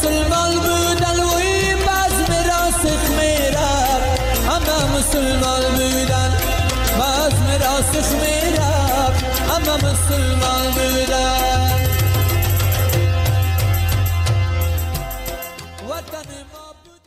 مسلمان بودن وی بزم راسخ میرفت همه مسلمان بودن بزم راسخ میرفت همه مسلمان بودن وطن ما بود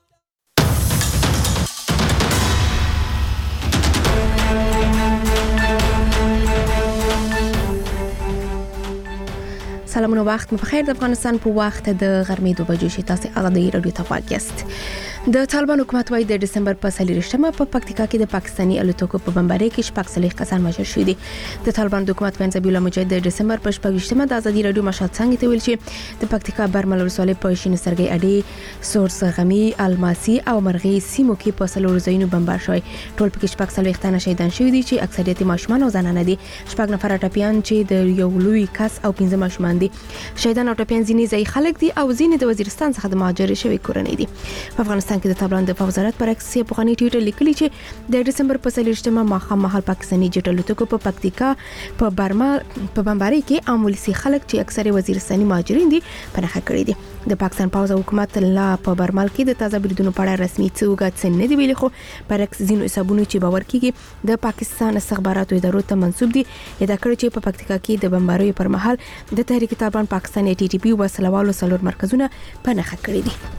سلامونه وخت مو بخیر. د افغانستان په وخت د غرمې 2 بجو شي تاسو هغه د رادیو ته واګست. د طالبان حکومت وايي د دسمبر په 23مه په پکتیکا کې د پاکستاني الوتکو په بمبارۍ کې 46 کسان وژل شوي دي. د طالبان حکومت وین زبیح الله مجاهد د دسمبر په 28مه د ازادي رادیو مشهد څنګه ته ویل چې د پکتیکا برمل ولسوالۍ په شین سرګي اډي سورس غمی الماسي او مرغي سیمو کې په سلور زینو بمبار شوی. ټول پکې 46 تنه شهیدان شوي دي چې اکثریت ماشومان او زنانه دي. 6 نفر ټپیان چې د یو لوی کس او 15 ماشومان دي. شهیدان او ټپیان ځینې ځای خلک دي او ځینې د وزیرستان څخه د مهاجر شوي کورنۍ دي. په افغانستان کې د طالبان د وزارت پر اکس په غنی ټویټر لیکلی چې د دسمبر په 23مه ماخام مهال پاکستاني جټ الوتکو په پکتیکا په برما په بمبارۍ کې عامولسي خلک چې اکثره وزیرستاني مهاجرین دي پنهخه کړی دي. د پاکستان پوز حکومت لا په برمل کې د تازه بریدونو په اړه رسمي څه نه دی ویلي، خو پر اکس ځینو حسابونو چې باور کیږي د پاکستان استخباراتو ادارو ته منسوب دي ادعا کړې چې په پکتیکا کې د بمبارۍ پر مهال د تحریک طالبان پاکستان ټي ټي پی وسلوالو سلور مرکزونه پنهخه کړی دي.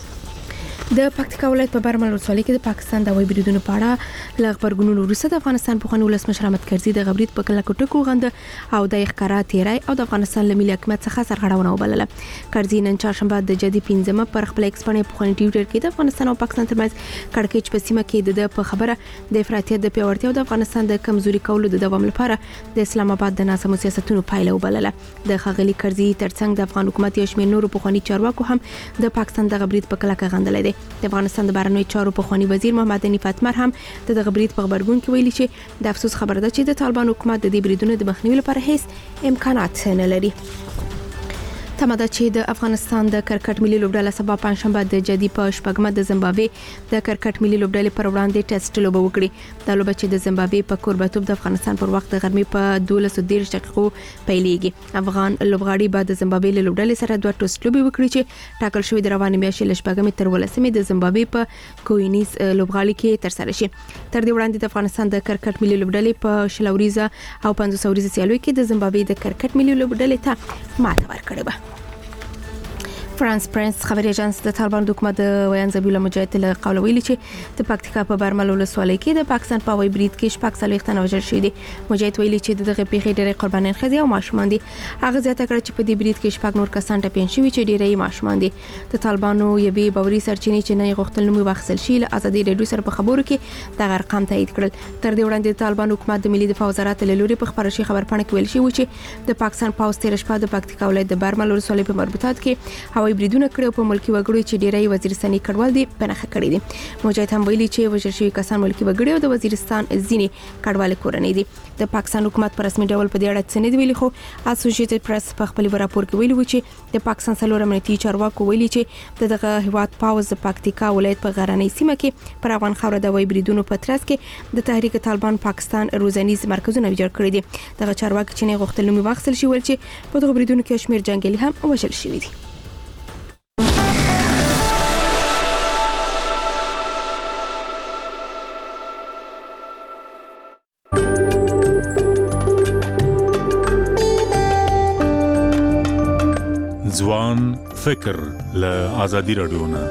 د پکتیکا ولایت په برمل ولسوالۍ کې د پاکستان د هوایي بریدونو په اړه ل خبرګونونو وروسته د افغانستان په خونی ولسمشر احمد کرزي د غبرګیت په کله کوټکو غند او د ښکارا تیرای او د افغانستان له ملي حکومت څخه سرغړونه وبلله. کرزي نن چهارشنبه د جدي 15مه پر خپل ایکس باندې په خونی ټویټر کې د افغانستان او پاکستان ترمنځ کړکېچ په سیمه کې د په خبره د افراطیت د پیاوړتیا او د افغانستان د کمزوري کولو د دوام لپاره د اسلام آباد د ناسمو سیاستونو پایله وبلله. د خغلی کرزي ترڅنګ د افغان حکومت یو شمېر نورو په خونی چارواکو هم د پاکستان د غبرګیت په کله کې غندل دي. د افغانستان بهرنیو چارو په خواني وزیر محمد حنیف اتمر هم د غبرګیت په خبرګون کې ویلي چې د افسوس خبره ده چې د طالبان حکومت د دې بریدونو د مخنیوي لپاره هیڅ امکانات نه لري. تماده چې د افغانستان د کرکټ ملي لوبډله سبا پنځشنبه د جدي په شپږمه د زیمبابوې د کرکټ ملي لوبډلې پر وړاندې ټیسټ لوبه وکړي. دا لوبه چې د زیمبابوې په کوربتوب د افغانستان پر وخت د غرمې په 12:13 دقیقو پیلېږي. افغان لوبغاړي بعد د زیمبابوې له لوبډلې سره دوه ټیسټ لوبې وکړي چې ټاکل شوی د روانې میاشتې له شپږمې تر 18مې د زیمبابوې په کوینیز لوبغالي کې ترسره شي. تر دې وړاندې د افغانستان د کرکټ ملي لوبډلې په شلوريزه او 500 وريزه سیالیو کې د زیمبابوې د کرکټ ملي لوبډلې ته ماته ورکړه. فرانس پرنس خبري اژانس د طالبان حکومت د وین زبیح الله مجاهد له قول ویلي چې د پکتیکا په برمل ولسوالۍ کې د پاکستان په هوایي برید کې 46 تنه وژل شوي دي. مجاهد ویلي چې دغه پیښې ډېرې قربانیان ښځې او ماشومان دي. هغه زیاته کړه چې په دې برید کې 6 نور کسان ټپیان شوي چې ډېری ماشومان دي. د طالبانو یوې باوري سرچینې چې نه غوښتل نوم واخیستل شي له ازادي رادیو سره په خبرو کې د ارقام تایید کړل. تر دې وړاندې د طالبان حکومت د ملي دفاع وزارت له لوري په خبره شي خبرپاڼه کې ویل شوی و چې د پاکستان پاوز تیر شپه د پکتیکا ولایت د برمل ولسوالۍ په مربوطات کې هوایي بریدونه کړي په ملکی وګړو چې ډیری وزیرستاني کډوال دي پنهخه کړی دي. مجاهد هم ویلي چې وژل شوي کسان ملکی وګړي او د وزیرستان ځینې کډوال کورنۍ دي. د پاکستان حکومت پر رسمي ډول په دې اړه څه نه دی ویلي، خو اسوسییټډ پریس په خپل راپور کې ویلي و چې د پاکستان څلور امنیتي چارواکو ویلي چې دغه هیواد پاوز د پکتیکا ولایت په غرنۍ سیمه کې پر افغان خاور د وای بریدونو په ترڅ کې د تحریک طالبان پاکستان روزنیز مرکزونه ویجاړ کړی دي. دغه چارواکي چې نه غوښتل نوم واخیستل شي ول چې په دغه بریدونو کې شمیر جنگیالي هم وژل شوي دي. ځوان فکر له ازادي رادیو نه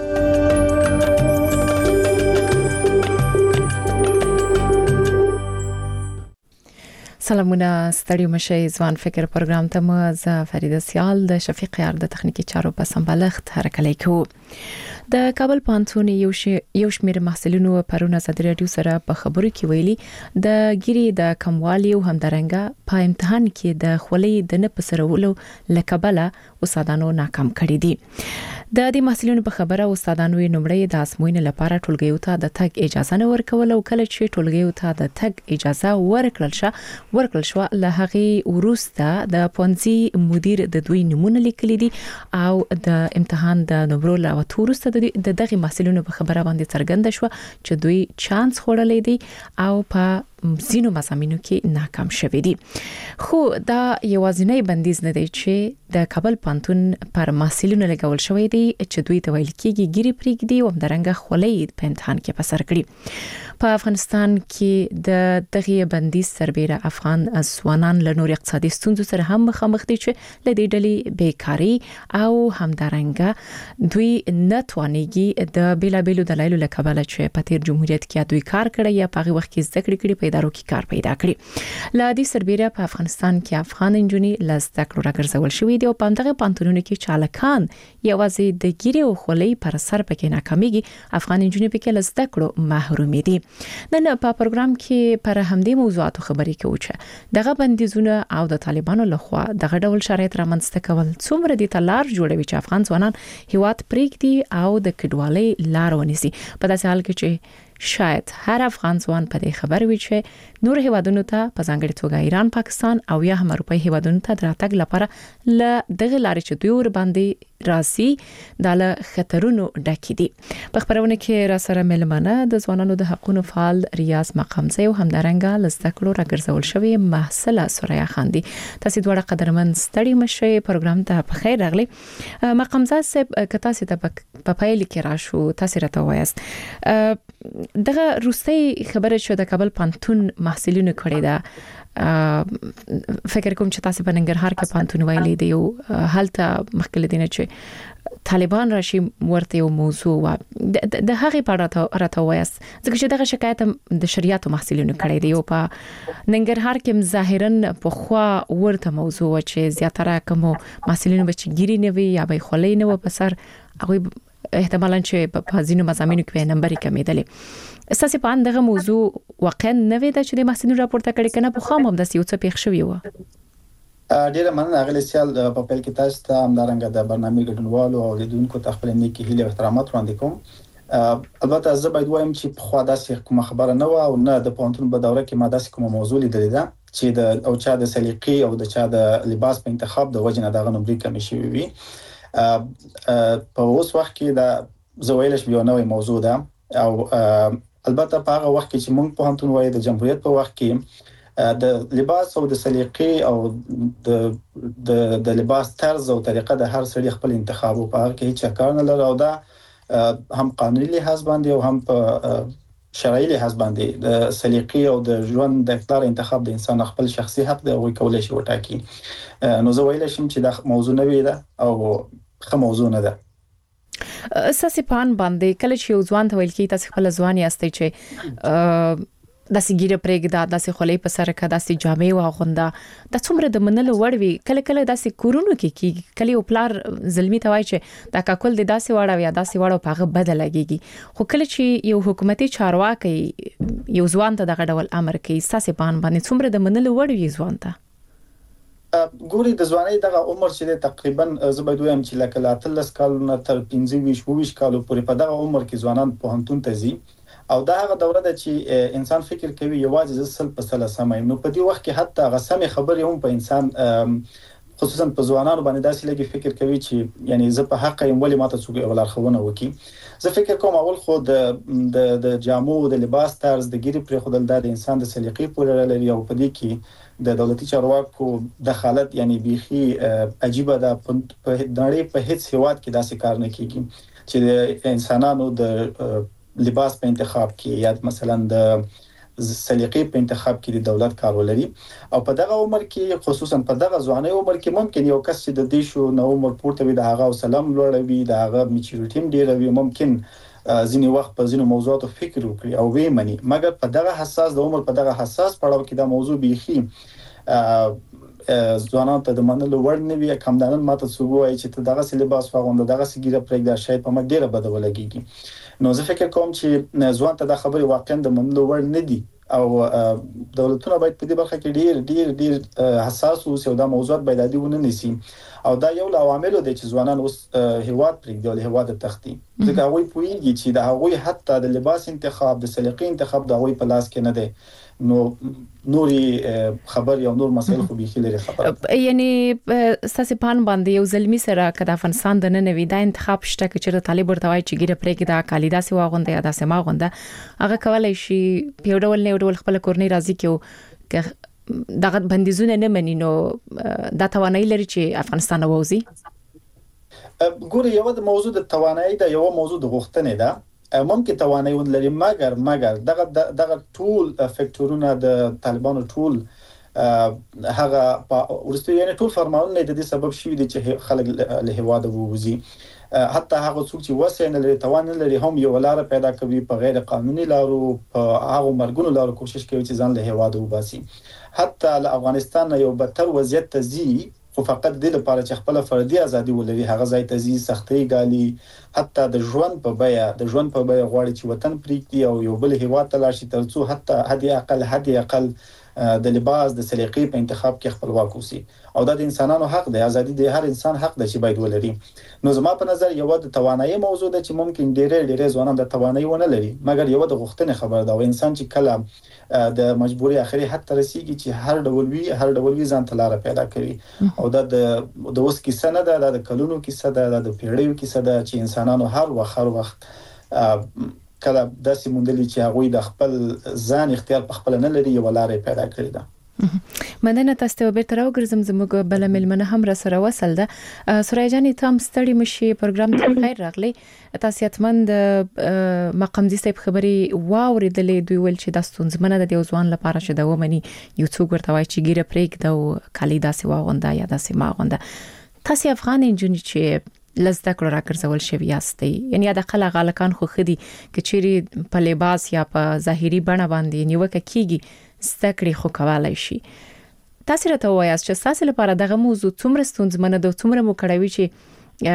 سلامونه ستړي مشه ځوان فکر پروګرام ته مزه فریده سیال د شفیق یار د تخنیکی چارو په سمبالښت حرکت کوي. د کابل پانتون یو شمېر محصلینو پرونه ازادي رادیو سره په خبرو کې ویلي د ګيري د کموالي او همدارنګه په امتحان کې د خولۍ د نه پسرولو لکبله استادانو ناکام کړي دي. د دې محصلینو په خبره استادانو یې نمړې د اسموینې لپاره ټولګیو ته د تګ اجازه نه ورکول او کله چې ټولګیو ته د تګ اجازه ورکړل شو له هغه وروسته د پونځي مدیر د دوی نمونه لیکلي دي او د امتحان د نمبرو لا وروسته د دغه محصلینو په خبره باندې څرګنده شو چې دوی چانس خوړلې دي او په زینو مزامینو کې ناکام شوې دي. خو دا یوازینی بندیز نه دی چې د کابل پانتون پر محصلینو لګول شوی دی چې دوی ته ویل کېږي ګيري پریږدي او همدارنګه خولۍ په امتحان کې په سر کړي. په افغانستان کې د دغه بندیز سربېره افغان ځوانان له نور اقتصادي ستونزو سره هم مخامخ دي چې له دې ډلې بیکاری او همدارنګه دوی نتوانيږي د بیلابېلو دلایلو له کبله چې په تیر جمهوریت کې دوی کار کړی یا په وخت کې زده کړې په ادارو کې کار پیدا کړی. له دې سربېره په افغانستان کې افغان انجونې له زده کړو راګرځول شوې دي او په دغه پانتونونو کې چالکان یوازې د ګيري او خولۍ پر سر پکې ناکاميږي، افغان انجونې پکې له زده کړو محروم دي. نن په پروګرام کې پر همدې موضوعاتو خبرې کوو چې دغه بندیزونه او د طالبانو لخوا دغه ډول شرایط رامنځته کول څومره دي تلار جوړوي چې افغان ځوانان هیواد پریږدي او د کډوالۍ لار ونیسي. په داسې حال کې چې شاید هر افغان ځوان په دې خبر وي چې نور هیوادونو ته په ځانګړي توګه ایران، پاکستان او یا هم اروپאי هیوادونو ته دراتګ لپاره ل دغه لارې چې دوی ور باندې راسي د خطرونو ډکې دي. په خبرونه کې را سره ملمنه د ځوانانو د حقوقو فعال ریاض مقامزه او همدارنګه لزدکړو راګرځول شوی محصله سوریا خان دي. تاسو دوه قدرمن ستړي مشه پروګرام ته په خیر راغلي. مقامزه صاحب کتا سي ته په پایل کې راشو تاسو راته وایست دغه روسي خبره شو د کابل پانتون محصلینو کړي دا فکر کوم چې تاسو په ننګرهار کې پانتون ویلې دی او حالت مخکله دینه چې طالبان راشي ورته یو موضوع و د هغه په راته وایست ځکه چې دغه شکایت د شریعت محصلینو کړي دی او په ننګرهار کې ظاهرا په خوا ورته موضوع چې زیاتره کوم محصلینو بچ ګيري نه وي یا به خولۍ نه و په سر هغه احتمالاً چې په ځینو مضامینو کې نمبر کمیدلې. اساسي په دغه موضوع واقعا نه وي چې د محصلینو راپورته کړي کنه په خام هم د یو څه پیښ شوی و. ډیره مننه غلی سیال په پیل کې تاسو ته همدارنګه د برنامه ګډونوالو او لیدونکو ته خپل نیکی هیله او احترامات وړاندې کوم. البته زه باید وایم چې په خوا داسې کومه خبره نه و او نه د پونتون په دوره کې ما داسې کومه موضوع لیدلې ده چې د او چا د سلیقې او د چا د لباس په انتخاب د وجه نه دغه نمبر کمی شوی وي. په اوس وخت کې دا زویلش یو نوې موضوع ده او البته په هغه وخت کې چې موږ په هانتون وایي د جمهوریت په وخت کې د لباس او د سلیقې او د لباس طرز او طریقه د هر سړي خپل انتخاب او په هغه کې هیڅ کار نه لري او دا هم قانوني لحاظ باندې او هم په شرعي لحاظ باندې د سلیقې او د ژوند د اختیار انتخاب د انسان خپل شخصي حق دی او کولای شي وټاکي. نو زه ویل شم چې دا موضوع نه وي ده او خه موضوع نه ده. اساسي پان باندې کله چې یو ځوان ته ویل کی تاسو خپل ځوان یاستئ چې داسې ګیره پرېږده داسې خولۍ په سر کې داسې جامې واغونده د څومره د منلو وړ وي کله کله داسې کورونو کې کله یو پلار ظلمي ته وایي چې دا کاکل د داسې وړه یا داسې وړه په هغه بدل لګيږي خو کله چې یو حکومتي چارواکي یو ځوان ته دغه ډول امر کوي اساسي پان باندې څومره د منلو وړ وي ځوان ته ګوري د ځوانۍ دغه عمر چې تقریبا زبد ویم چې لکه 13 کالونو تر 15-20 کالو پورې په دغه عمر کې ځوانان په هنتون ته ځي او دا هغه دوره ده چې انسان فکر کوي یوازې زل په سل سمای نو په دې وخت کې حتی هغه سمې خبرې هم په انسان خصوصا په ځوانانو باندې داسې لګي فکر کوي چې یعنی زه په حق یم ولې ماته څوک یو لارښوونه وکي زه فکر کوم اول خو د جامو د لباس طرز د ګیري پر خودل د انسان د سلیقې پورې لري او په دې کې د دولتي چارواکو دخالت یعنی بیخي عجیبه ده په نړۍ په هیڅ هیواد کې داسې کار نه کیږي چې د انسانانو د لباس په انتخاب کې یا مثلا د سلیقې په انتخاب کې د دولت کار ولري او په دغه عمر کې خصوصا په دغه ځواني عمر کې ممکن یو کس چې د دې شو نو عمر پورته وي د هغه سلام لوړوي د هغه میچورټیم ډیر وي ممکن ځینی وخت په ځینو موضوعاتو فکر وکړي او وی مني مګر په دغه حساس د عمر په دغه حساس پړاو کې دا موضوع بيخي ځوانان ته د منلو وړ نه وي کمدانن ماته څوګوي چې دغه لباس واغوند دغه سګیره پرېږده شاید په مګ ډیره بده ولګيږي نو زه فکر کوم چې ځوان ته د خبرې واقعا د منلو وړ نه دي او دولتونه باید په دې برخه کې ډیر حساس اوسي او دا موضوعات باید عادي ونه نيسي او دا یو عوامل دی چې ځوانان اوس هیواد پرېږدي او هیواد تختی ځکه هغه پوهیږي چې دا هغه حتی د لباس انتخاب د سلیقې انتخاب دا هغه په لاس کې نه دی نو نوري خبر یا نور مسایل خو به خلل خبره یعنی ساسي پان باندې یو ځلمی سره کدا افغانستان د نن وی دا انتخاب شته چې طالب ورته وای چې ګیره پرې کې دا کالیدا سی واغونده یا دا سما غونده هغه کولای شي په ډول نه ډول خپل کورنۍ راضي کیو دغه بندیزونه نه مني نو دا توانایي لري چې افغانستان ووزي ګوري یو د موضوع د توانایي دا یو موضوع د غوښتنې ده ممکن توانایي ولري مګر دغه ټول فکټورونه د طالبانو ټول هغه ورسته یعنی ټول فرمانونه د دې سبب شوی دي چې خلک له هواده ووزي حتی هغه څوک چې وسه نه لري توان نه لري هم یو لار پیدا کوي په غیر قانوني لارو په هغه مرګونو لارو کوشش کوي چې ځان له هواده وباسي حتی له افغانستان یو بدتر وضعیت ته ځي خو فقط د لپاره چې خپل فردي ازادي ولري هغه ځای ته زی سختي غالي حتی د ژوند په بیا غواړي چې وطن پریږدي او یو بل هیواد ته لاړ شي ترڅو حتی حد اقل د لباس د سلیقې په انتخاب کې خپلواک اوسي او دا د انسانانو حق دی ازادي د هر انسان حق دی چې باید ولري نو زما په نظر یو د توانایي موضوع ده چې ممکن ډېر ځوانان د توانایي ونه لري مګر یو د غوښتنې خبر ده او انسان چې کله د مجبوري اخري حد ته رسیږي چې هر ډول وی ځان تلاره پیدا کوي او دا د اوس کیسه نه ده د کلونو کیسه ده د پیړیو کیسه ده چې انسانانو هر وخت کله داسې مونډلې چې هغه د خپل ځان اختیار په خپل نه لري یو لارې پیدا کړی ده مننه تاسو ته به تر وګرځم زموږ بل ملمنه هم را سره وصل ده سورای جانې تام ستړي مشي پروګرام ته خیر راغلی تاسو یتمن د مقام دي صاحب خبري واوریدلې دوی ول چې د ستونزمنه د ځوان لپاره چې د ومني یو څوک ورته وایي چې ګیره پرېږ د کالیدا سی واغونده یا د سیما غونده تاسو افغان انجونی چې لزده کړو راګرځول شوی یاستئ یعنی د خلک غالکان خو خدي کچيري په لباس یا په ظاهري بڼه باندې نیوکه کیږي ستکړي خو کولای شي تاسو راته وایاست چې تاسو لپاره دغه موضوع څومره ستونزمنه ده څومره مو کړوي چې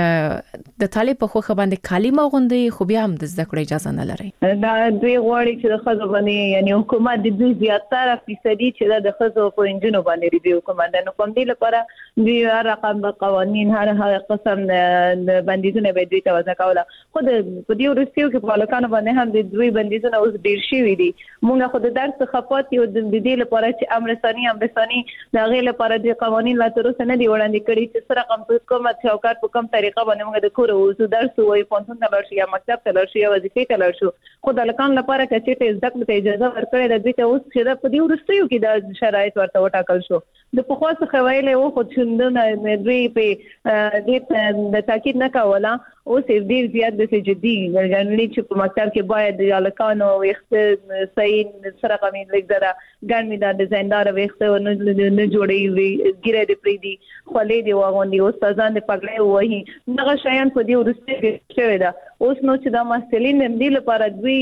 د طالب په خوخه باندې کلمه غوندي خو بیا هم د زده کړې اجازه نه لري دا دوی غواړي چې د خزو باندې یعنی حکومت د دوی زیاتره فیصدي چې د خزو په انجنونو باندې لري حکومت د کوم دی لپاره دوی رقم قوانين هر قسم د بندیزونه به دوی توازن کوله خو د دې ورسیو کې په لکانو باندې هم د دوی بندیزونه اوس ډیر شي دي مونږ خو د درس خپات یو د دې لپاره چې امرساني د غیر لپاره د قوانين لا تر اوسه نه دی وړاندې کړي چې سره حکومت چوکاټ په کوم طریقه باندې موږ د کور او درس وای پونتون ته لرشي یا مکتب ته لرشي یا وظیفه ته لرشو خو د لکان لپاره چې ته زده کړې اجازه ورکړې د دې ته اوس چې د پدې ورستیو کې د شرایط ورته وټاکل شو د پخوا څخه ویلې او خو څنګه دوی په دې د تاکید نه کوله او ډیر زیات د جدي ګڼلې چې په مکتب کې باید د لکانو وخت صحیح سره کومې لیکدره ګڼمې د ډیزاینر وخت نه جوړې وي ګیره دې پریدي خولې دی واغوندي او استادان د پګړې وایي دغه شیان په دې ورسته شوی دا اوس نو چې د مسلین د لپاره دوی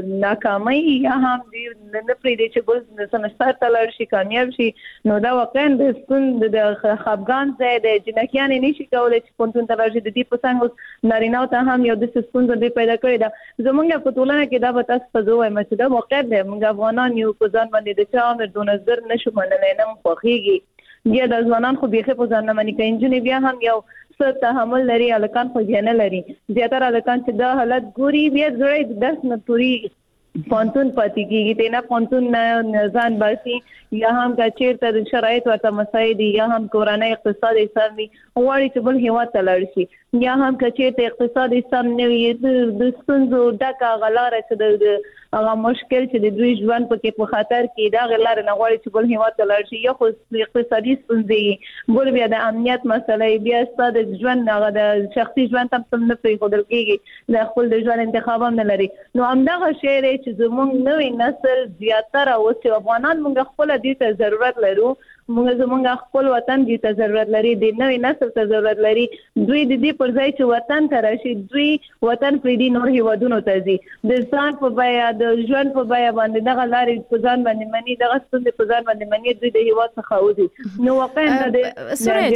ناکامي یا هم د نه پریدي چې ګل سمستر تلل شي کامیاب شي نو دا واقعا د سکون د خپګان ځای د جنکیان نشي کولای چې پونتون تلل شي د دې په څنګه نارینه ته هم یو د سکون د پیدا کړی دا زمونږ په ټولنه کې دا به تاسو په زوې مچ دا واقع دی موږ افغانان یو په ځان باندې د چا امر د نظر نشو منلای نه خوخيږي بیا د ځوانان خو بيخي په ځان نه مني کینجنې بیا هم یو څه تحمل لري الکان خو نه لري زیاتره الکان چې دا حالت ګوري بیا زړه درس نه پوری پونتون پاتې کیږي ته نه پونتون نه ځان باسي یا هم کا چیرته شرایط ورته مسایل یا هم کورانه اقتصاد اسلامي غواړي چې بل هیواد ته لاړ شي یا هم کا چیرته اقتصاد اسلام نه وي د ستونزو ډکه غلاره چې د هغه مشکل چې د دوی ژوند پکې په خطر کې دا غلاره نه غواړي چې بل هیواد ته لاړ شي یا خو اقتصادي ستونزې بل بیا د امنیت مسلې بیا ستاسو د ژوند هغه د شخصي ژوند تم نه پرې خودل کېږي د خپل د ژوند انتخاب هم نه لري نو همدغه شی چې زموږ نوې نسل زیاتره او چې افغانان موږ خپل دې ته ضرورت لرو موږ خپل وطن دې ته ضرورت لري د نوې نسل ته ضرورت لري دوی د دې پر ځای چې وطن ته راشي دوی وطن پرې دي نور هیوادونو ته ځي د ځان په بیا د ژوند په بیا باندې دغه لارې په ځان باندې مني دغه ستونزې په ځان باندې مني دوی د هیواد څخه وځي نو واقعا د سوري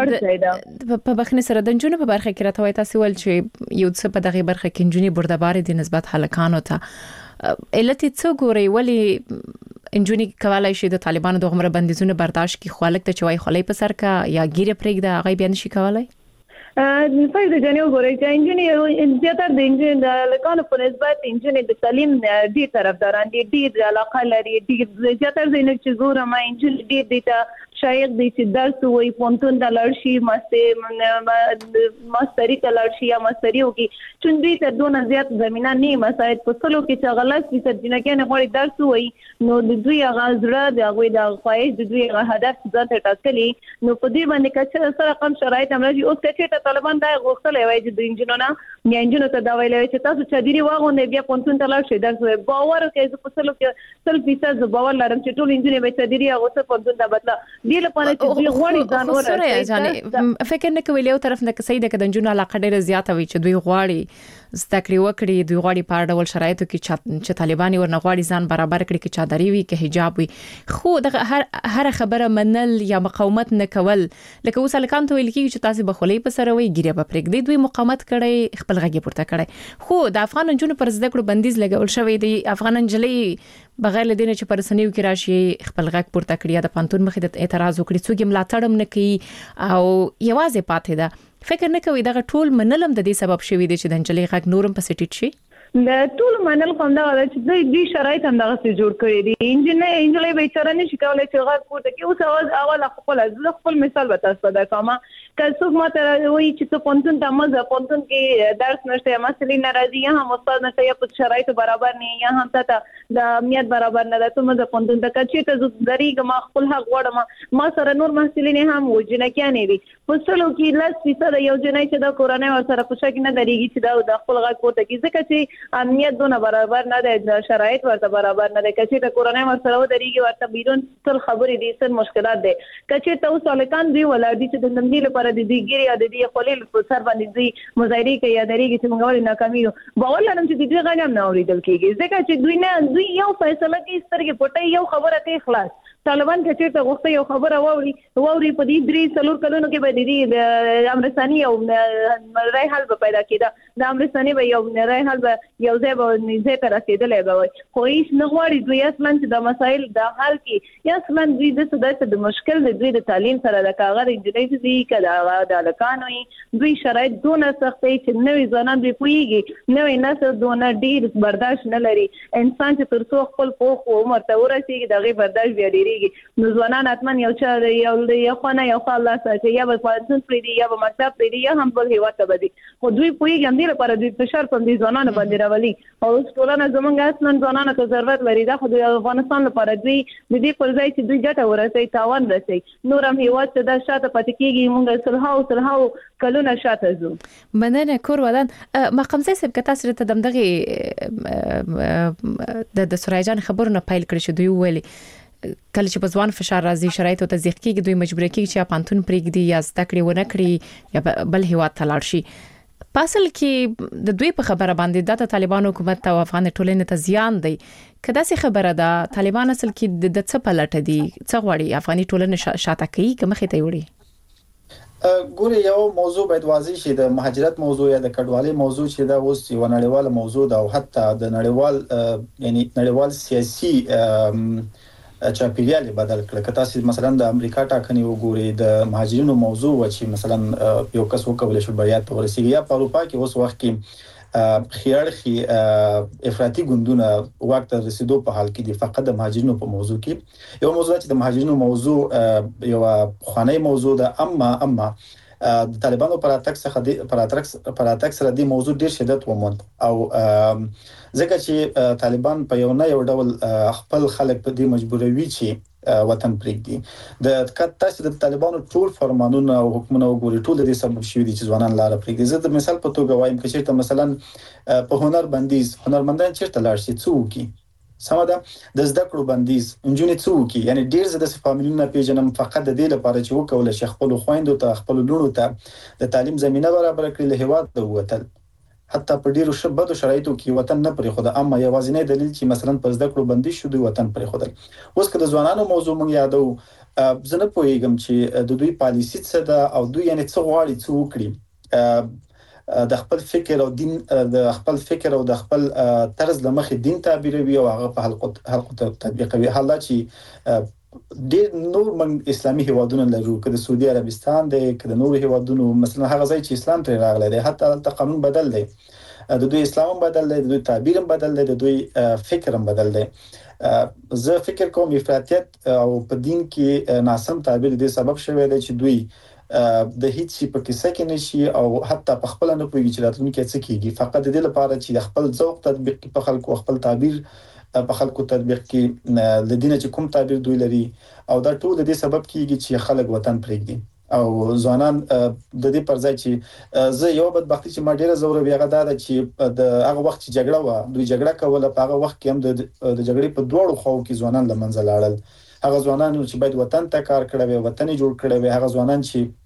جانې په بخنه سره د جنونو په برخه کې راته وای تاسو ول چې یو څه په دغه برخه کې جنونی بردبار دي نسبت هلکانو ته علت څه ګوري ولی انجونی کولای شي د طالبانو دغه بندیزونه برداشت کی خالق ته چوي خلې په سر کا یا ګیره پرېږده هغه بیان شي کولای فائدہ جنو غوړي چې انجینیر زیاتره د انجینیر د لکانو په نسبت انجینیر د تعلیم ډیر طرفداران دي ډیر علاقه لري ډیر زیاتره د چې ګورم انجینیر ډیر دي ته شاید د چې درس وي پونتون د لړشي ماستری ته لړشي یا ماستری وکي چې دوی ته دونه زیات زمينه نه مساعد په سلو کې چې غلط دي چې نه غوړي درس وي نو د دوی غازره د غوي د خواهش د دوی هدف ځان ته ټاکلي نو په دې باندې کچې سره کم شرایط امراجي اوس چې طالبان دا غوښتل وای چې د انجینرانو یا انجینر ته دا ویل چې تاسو چې دیری واغونه بیا پونتون ته لاړ شئ درس باور کوي چې په سلو کې 100% باور لرم چې ټول انجینر به چې دیری هغه څه پونتون ته بدلا دی لپاره چې دوی غواړي ځان ورته فکر نه کوي له طرف نه کسي د کډنجونو علاقه ډیره زیاته وي چې دوی غواړي زده کړې وکړي دوی غواړي په ډول شرایطو کې چې طالبان ورنه غواړي ځان برابر کړي کې چادري وي کې حجاب وي خو د هر خبره منل یا مقاومت نه کول لکه اوس الکان ته ویل کېږي چې تاسو به خولې په سره وي ګیره په پرېږدي دوی مقاومت کړي خپل غږی پورته کړي خو د افغان جنونو پر زده کړو بندیز لګول شوی دی افغان جنلې بغیر لدینه چې پر سنیو کې راشي خپل غږ پورته کړي د پانتون مخې د اعتراض وکړي څوک ملاتړ نه کوي او یوازې پاتې ده فکر نه کوي دا ټول منلم د دې سبب شوی دی چې د انجلې غږ نورم په سټیټ شي د ټول منل کوم دا چې دوی شرایط هم دغه څه جوړ کړی دي انجلې به چاره نشي کولای چې غږ پورته کوي اوس اول خپل مثال به تاسو دا کومه که څوک ماته وایي چې پونتون ته مزه پونتون کې درس نشته مسلې ناراضي یا هم استاد نشته یا په شرایط برابر نه یا هم ته د امنیت برابر نه ده ته مزه پونتون ته چې ته زریګ ما خپل حق وړم ما سره نور مسلې هم وجنه کې نه وي په څلو کې لاس پیسه یو جنای چې د کورونه ور سره پوښتنه کې نه درېږي چې دا خپل غږ پورته کوي ځکه چې امنیت دونه برابر نه ده شرایط ورته برابر نه ده کچې ته کورونه ور سره ودرېږي ورته بیرون ټول خبرې دي سن مشکلات دي کچې ته اوس الکان دی ولادي چې د نمدې لپاره د دې ګيري د دې خپل په سر باندې دي مظاهره کوي یا درېږي چې موږ ولې ناکامي باور لرم چې دې غږ هم نه اورېدل کېږي ځکه چې دوی یو فیصله کوي سترګې پټي یو خبره کوي خلاص طالبان چې ته غوښته یو خبره ووري په دې درې څلور کلونو کې به د امرستاني او رای حل به پیدا کېده د امرستاني به یو رای حل به یو ځای به نږدې ته رسېدلی به وي خو هیڅ نه غواړي دوی اصلا چې د مسایل د حل کې یا اصلا دوی د مشکل دوی د تعلیم سره د کاغذ انجینري دي که د هلکانو دوی شرایط دونه سخت دي چې نوي ځوانان دوی پوهېږي نوی نسل دونه ډېر برداشت نه لري انسان چې تر څو خپل پوخ عمر ته ورسېږي د هغې برداشت بیا ډېرېږي نو ځوانان حتما یو خونه یو خوا الله ساتي یا به پوهنتون پرېږدي یا به مکتب پرېږدي یا هم بل هېواد ته به ځي خو دوی پوهېږي همدې لپاره دوی فشار په همدې ځوانانو باندې راولي او اوس ټولنه زموږ اصلا ځوانانو ته ضرورت لري دا خو د افغانستان لپاره دوی د دې پر ځای چې دوی ګټه ورسوي تاوان رسوي نور هم هېواد ته دا شاته پاتې کېږي موږ سلهاو کلونه شاته ځو مننه کور ودان مقامزه صاحب که تاسو ته د سورای جان خبرونه پایل کړی شو دوی ویلي کله چې په ځوان فشار راځي شرایط او تضیق کېږي دوی مجبور کېږي چې پانتون پرېږدي یا زده کړې ونه کړي یا بل هېواد ته لاړ شي پاسل کې د دوی په خبره باندې د طالبان حکومت او افغان ټولنې ته زیان دی کدا سي خبره ده طالبان اصل کې د څه پلټ دي څه غواړي افغاني ټولنه شاته کوي که مخې ته وړي ګوره یو موضوع باید واضح شي د مهاجرت موضوع یا د کډوالۍ موضوع چې دا اوس یو نړیواله موضوع ده او حتی د نړیوال سیاسي چاپیریال بدل کړ که تاسو مثلا د امریکا ټاکنې وګورئ د مهاجرینو موضوع و چې مثلا یو کس وکولای شو بریا ته ورسیږي یا په اروپا کې اوس وخت کې خيارخي افراطي ګوندونه وخت ته رسیدو په حال کې دي فقط د مهاجرینو په موضوع کې یو موضوع چې د مهاجرینو موضوع یو خوانی موضوع ده اما د طالبانو پر اتاک سره د موضوع ډیر شدت وموند او ځکه چې طالبان په یو نه یو ډول خپل خلک په دې مجبوروي چې وطن پرېږدي د تاسو د طالبانو ټول فرمانونه او حکومتونه وګوري ټول د سبب شوی دي چې ځوانان لار پرېږدي زه د مثال په توګه وایم چې ته مثلا په هنر بندیز هنرمندان چیرته لاړ شي څوک سمدا د زده کړو بندیز انجونې څوک یعنی ډیر زده فامیلونه پیژنم فقط د دې لپاره چې وکول شي خپل خويندو ته خپل لونو ته د تعلیم زمينه برابر کړي له هواد ته وتل حتی په ډیرو شبدو شرایطو کې وطن نه پرې خو د اما یوازینی دلیل چې مثلا په زده کړو بندیز شو د وطن پرې خو اوس که د ځوانانو موضوع مونږ یادو زه نه پوهیږم چې د دوی پالیسی څه ده او دوی یعنی څه غواړي څه وکړي د خپل فکر او دین د خپل فکر او د خپل طرز لمخې دین تعبیروي او هغه په حلقو تطبیقوي حالا چې ډېر نور من اسلامي هیوادونه لرو، که د سعودي عربستان دی، که د نورو هیوادونو مثلا هغه ځای چې اسلام ترې راغلی دی، حتی هلته قانون بدل دی، د دوی اسلام بدل دی، د دوی تعبیر هم بدل دی، د دوی فکر هم بدل دی. زه فکر کوم افراطیت او په دین کې ناسم تعبیر دې سبب شوی دی چې دوی د هیڅ شي په کیسه کې نشي او حتی په خپل نه پوهیږي چې راتلونکي څه کیږي، فقط د دې لپاره چې د خپل ذوق تطبیق په خلکو خپل تعبیر په خلکو تطبیق کې لدینه چې کوم تعبیر دوی لري او دا ټول د دې سبب کیږي چې خلک وطن پرېږدي او ځوانان د دې پر ځای چې زه یو بدبختی چې ما ډیره زوروي هغه دا چې د هغه وخت چې جګړه و دوی جګړه کوله په هغه وخت کې هم د جګړې په دوړو خو کې ځوانان لمنځه لاړل. هغه ځوانان چې باید وطن ته کار کړی وي، وطن جوړ کړی وي، هغه ځوانان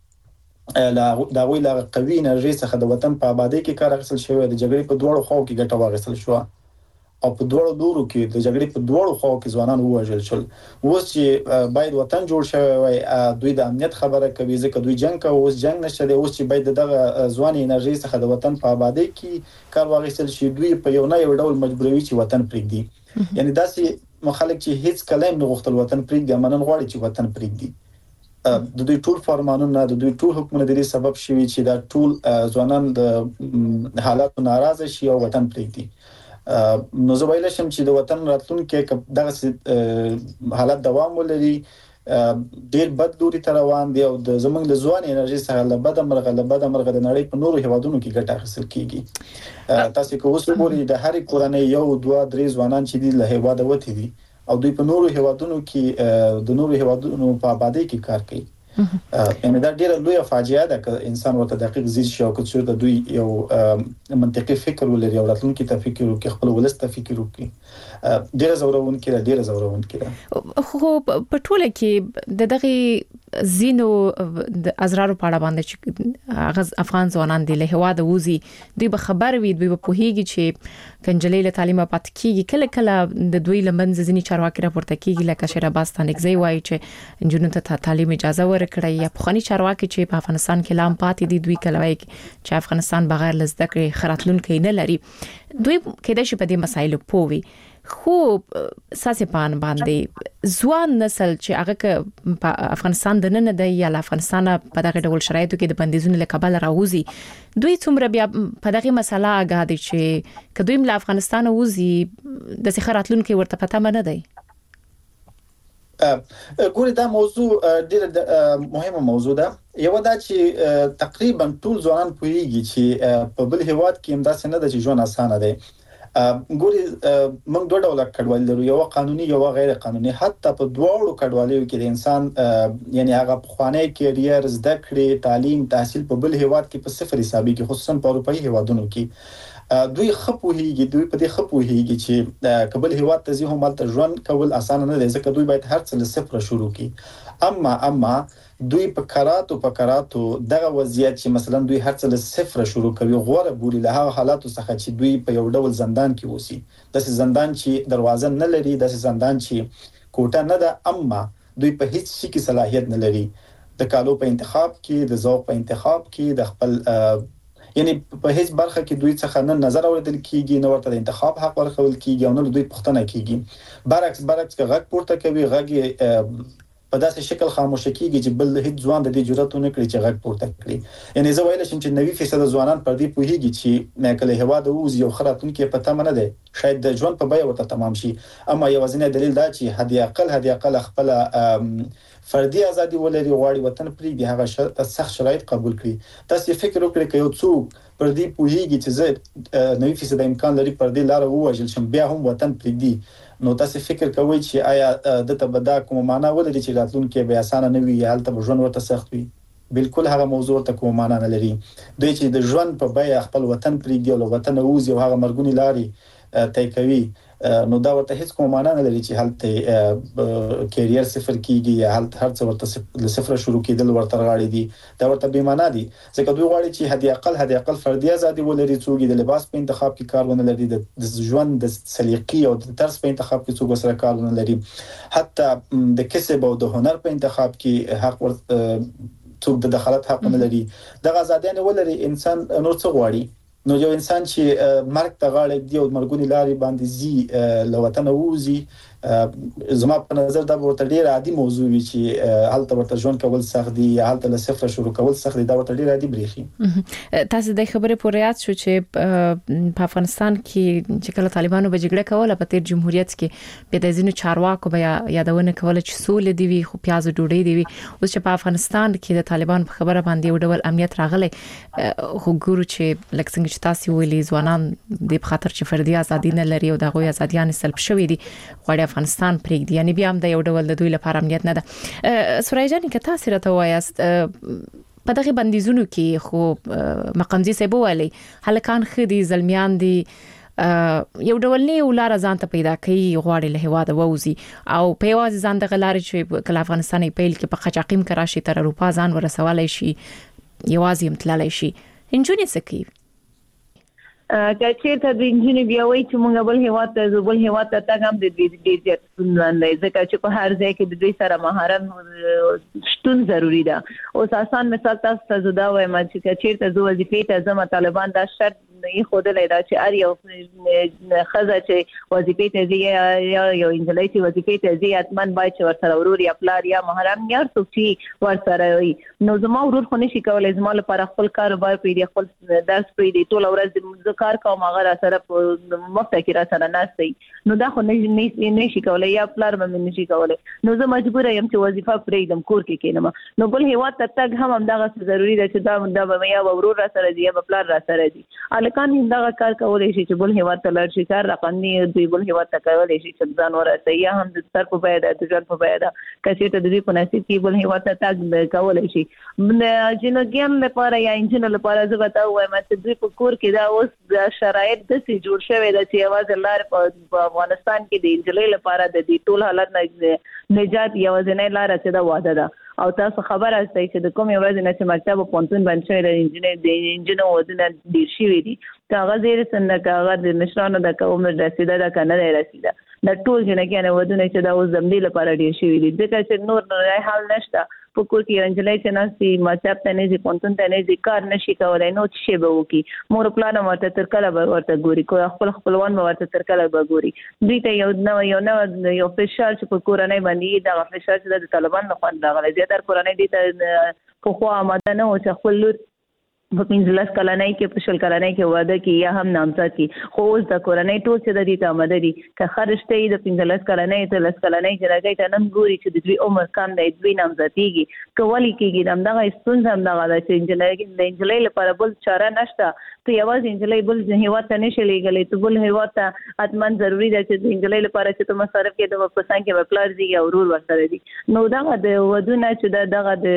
چې دا وی لا قوي انرژي څخه د وطن په آبادی کې کار اخیستل شوی، د جګړې په دوړو خو کې ګټه واخیستل شو او په دوړو دورو کې د جګړې په دوړو خو کې ځوانان ووژل شول. اوس چې باید وطن جوړ شوی وي، دوی د امنیت خبره کوي ځکه دوی جنگ کوي، اوس جنگ نشته دی، اوس چې باید دغه ځواني انرژي څخه د وطن په آبادی کې کار واخیستل شي، دوی په یو نه یو ډول مجبوروي چې وطن پرېږدي. یعنی داسې مخالک چې هیڅ کلام نه غوښتل وطن پرېږدي، منن غواړي چې وطن پرېږدي. د دوی ټول فرمانونه، د دوی ټول حکومت د دې سبب شوي چې دا ټول ځوانان د حالات ناراضه شي او وطن پرېږدي. نو زه ویل شم چې د وطن راتلونکي دغه حالت دوام ولري، ډېر بد لوري ته روان دی او د زمونږ له ځوان انرژي څخه له بده مرغه د نړۍ په نورو هیوادونو کې ګټه اخیستل کیږي. تاسو که اوس وګورئ د هرې کورنۍ یو دوه درې ځوانان چې دي له هیواده وتي دي او دوی په نورو هیوادونو کې د نورو هیوادونو په آبادی کې کار کوي. یعنی دا ډیره لویه فاجعه ده که انسان ورته دقیق ځیر شي او که څو د دوی یو منطقي فکر ولري او راتلونکي ته فکر وکړي، خپل ولس ته فکر وکړي. ډیره زورونکې ده. خو په ټوله کې د دغه زینو د ازرارو په اړه باندې چې افغان ځوانان د هیواده وزي، دوی به خبر وي، دوی به پوهیږي چې کنجلې له تعلیم پات کیږي، کله کله د دوی لمنځ ځینی چارواکي راپورته کیږي لکه شیراباز تانګزی وایي چې جنونو ته تعلیم اجازه ورکړي، یا پخوانی چارواکي چې په افغانستان کې لام پاتې دي دوی کله وایي چې افغانستان بغیر لزده کړې خراتلونکي نه لري. دوی کېدای شي په دې مسایلو پوي، خو ساسې پان باندې ځوان نسل چې هغه په افغانستان د نن دی یا افغانستان په دغه ډول شرایطو کې د بندیزونو له کبل راوځي، دوی څومره بیا په دغه مسله آگاه دي چې کدوې له افغانستان وځي د سخراتلونکو ورته پته نه دی. ګوري دا موضوع ډېر مهمه موضوع ده. یو دا چې تقریبا ټول ځوانان پوهیږي چې په بل هیواد کې هم داسې نه ده چې ژوند اسانه دی. ګوري موږ دوه ډول کډوالي لرو، یو قانوني یو غیر قانوني. حتی په دوه کډوالیو کې د انسان یعنی هغه پخوانی کیریر، زده کړې، تعلیم، تحصیل په بل هیواد کې په صفر حسابي کې، خصوصا په اروپایي هیوادونو کې دوی خپوهیږي، دوی په دې خپوهیږي چې قبل هیواد ته ځي هم تل ژوند کول اسانه نه دی ځکه دوی باید هر څه له صفر شروع کړي. اما دوی په کراتو دغه وضعیت چې مثلا دوی هر څه له صفر شروع کوي غوړه بوري له هغه حالاتو څخه چې دوی په یو ډول زندان کې وسی، داسې زندان چې دروازه نه لري، داسې زندان چې کوټه نه ده، اما دوی په هیڅ شي کې صلاحیت نه لري، د کالو په انتخاب کې، د ذوق په انتخاب کې، د خپل یعنی په هیڅ برخه کې دوی څخه نه نظر اوریدل کیږي، نه ورته د انتخاب حق ورکول کیږي او نه دوی پوښتنه کیږي. برعکس که غږ پورته کوي، غږ په داسې شکل خاموش کیږي چې بل هیڅ ځوان د دې جرأت نه کوي چې غږ پورته کړي. یعنی زه ویل شم چې 90% ځوانان پر دې پوهیږي چې کله هیواد ووزي یو خراتونکو پته منه ده، شاید د ژوند په بیه ورته تمام شي، اما یو ځینې دلیل دا چې هدي اقل خپل فردي ازادي ولري، غواړي وطن پرېږدي، هغه سخت شرایط قبول کړي. تاسو فکر وکړئ چې یو څوک پر دې پوهیږي چې زه 90% امکان لري پر دې لار ووجل شم بیا هم وطن پرېږدي، نو تاسو فکر کوئ چې آیا د تبدا کوم معنا ولري چې راتلونکي به اسانه نه وي، حالت به ژوند ورته سخت وي؟ بالکل هغه موضوع ته کوم معنا نه لري. دوی چې د ژوند په بیه خپل وطن پرېږدي او وطن ووزي او هغه مرګونی لاري طی کوي، نو دا ورته هیڅ کوم معنا نه لري چې حالت کیریر صفر کیږي یا حالت هر څه ورته صفر شروع کیدل ورته راغلي دي، دا ورته بې معنا دي ځکه دوی غواړي چې هدي اقل فردي ازادي ولري، څوک د لباس په انتخاب کې کار ونه لري، د ژوند د سلیقې او د طرز په انتخاب کې څوک سره کار ونه لري، حتی د کسب او د هنر په انتخاب کې حق څوک د دخالت حق نه لري. دغه ازادي نه ولري انسان نور څه غواړي؟ نو یو انسان چې مرګ ته غاړه دی او مرګونی لاري باندې زی له وطن ووزي، زما په نظر دا ورته ډیر عادي موضوع وي چې حالت ورته ژوند کول سخت دي یا حالت له صفر شروع کول سخت دي دا ورته ډیر عادي بریخي. تاسو د خبرې پورې یاد شو چې په افغانستان کې چې کله طالبانو به جګړه کوله په تیر جمهوریت کې به د ځینو چارواکو به یادونه کوله چې سولې دی وي خو پیاز ډوډۍ دی وي. اوس چې په افغانستان کې د طالبان په خبره باندې یو ډول امنیت راغلی خو ګورو چې لکه څنګه چې تاسو ویلي ځوانان د خاطر چې فردي ازادي نه لري او د غوي ازاديان سلب شوې دي غواړي افغانستان پرېږدي یعنی بیا هم د یو ډول د دوی لپاره امنیت نه ده. سورای جان که تاسو راته وایاست په دغه بندیزونو کې خو مقامزي صاحب وایي هلکان خدي زلمیان دي یو ډول نه ولاره ځان ته پیدا کوي غواړي له هواده ووزي او په یوازې ځان د غلارې چې کله افغانستان پیل کې په قاچاقیم کراشي تر اروپا ځان ورسولای شي یوازې امتلالای شي انجونی سکی چې ته د انجینیر بیا وایي چې موږ بل هیواد ته بل هیواد ته تاګم د دې زیات ستونزې ځکه چې په هر ځای کې د دوی سره مهارت شتون ضروری ده. اوس آسان مثال تاسو ته زدا وایم چې چیرته زو وظیفې ته زما طالبان دا شرط نه خودلې دا چې ار یو خزه چې وظیفې ته زی یا یو انجلۍ چې وظیفې ته زی اتمن باید چې ورسره ورور یا پلار یا محرم یا څوک چې ورسره وي. نو زما ورور خو نشي کولای زما لپاره خپل کاروبار پیډي خپل درس پیډي ټول ورځ کار کوم هغه سره په مفته کې را سره ناشتي نو دا خو نه شي کولای یا پلار مې نشي کولای. نو زه مجبور یم چې وظیفه پرېږدم کور کې کینم. نو بل هیواد ته تګ هم دغه ضروری ده چې دا به یا ورور را سره دی یا پلار را سره دی. الکان دا کار کولای شي چې بل هیواد ته لړ شي کار رقمي دوی بل هیواد ته کولای شي چې ځان ورته یا هم د سر په پیدا د ځان په پیدا کچې ته د دې په نصیب کې بل هیواد ته تګ کولای شي. جنګیان لپاره یا انجن لپاره زه به تا وایم چې دوی په کور کې دا اوس شرایط د سي جوړ شوی د چې आवाज لار په افغانستان کې د انجلۍ لپاره د دې ټول حالت نه نجات یو ځنې لار چې دا واده ده او تاسو خبر اوسئ چې د کوم ورځ نه چې مکتب پونتون باندې شوی د انجینر ودونه د شي وي کاغذ یې څنګه کاغذ د مشرانو د کوم رسیده ده کنه رسیده د ټول جنګیانو ودونه چې دا اوس زمدي لپاره ډیر شي وي ځکه چې نور نه حل نشته په کور کې انجلۍ چې ناسي مکتب ته نه ځي پونتون ته نه ځي کار نشي کولای نو څه به وکي مور پلان ورته تر کله ورته ګوري کو خپلوان ورته تر کله به ګوري دوی ته یو فشار چې په کورنۍ باندې دا فشار چې د طالبان نه خوند راغلی زیاتره کورنۍ دي ته په خو آماده نه او چې خپل په 15 کلنۍ کې په شل کلنۍ کې واده کې یا هم نامزد کې خو اوس د کورنۍ ټول څه د دې ته آماده دي که خرجته د 15 کلنۍ ته 10 کلنۍ چې راګي ته نن ګوري چې د دوی عمر کم دی دوی نامزدېږي کولی کېږي دغه ستونزه هم دغه چې د انجلۍ لپاره بل چاره نشته ته یوازې انجلۍ بل هیواد ته نشي لېږلی ته بل هیواد ته اتمن ضروری ده چې د انجلۍ لپاره چې ته مصرف کې د پسان کې پلار دی یا ورور ورسره دي نو دغه د ودونه چې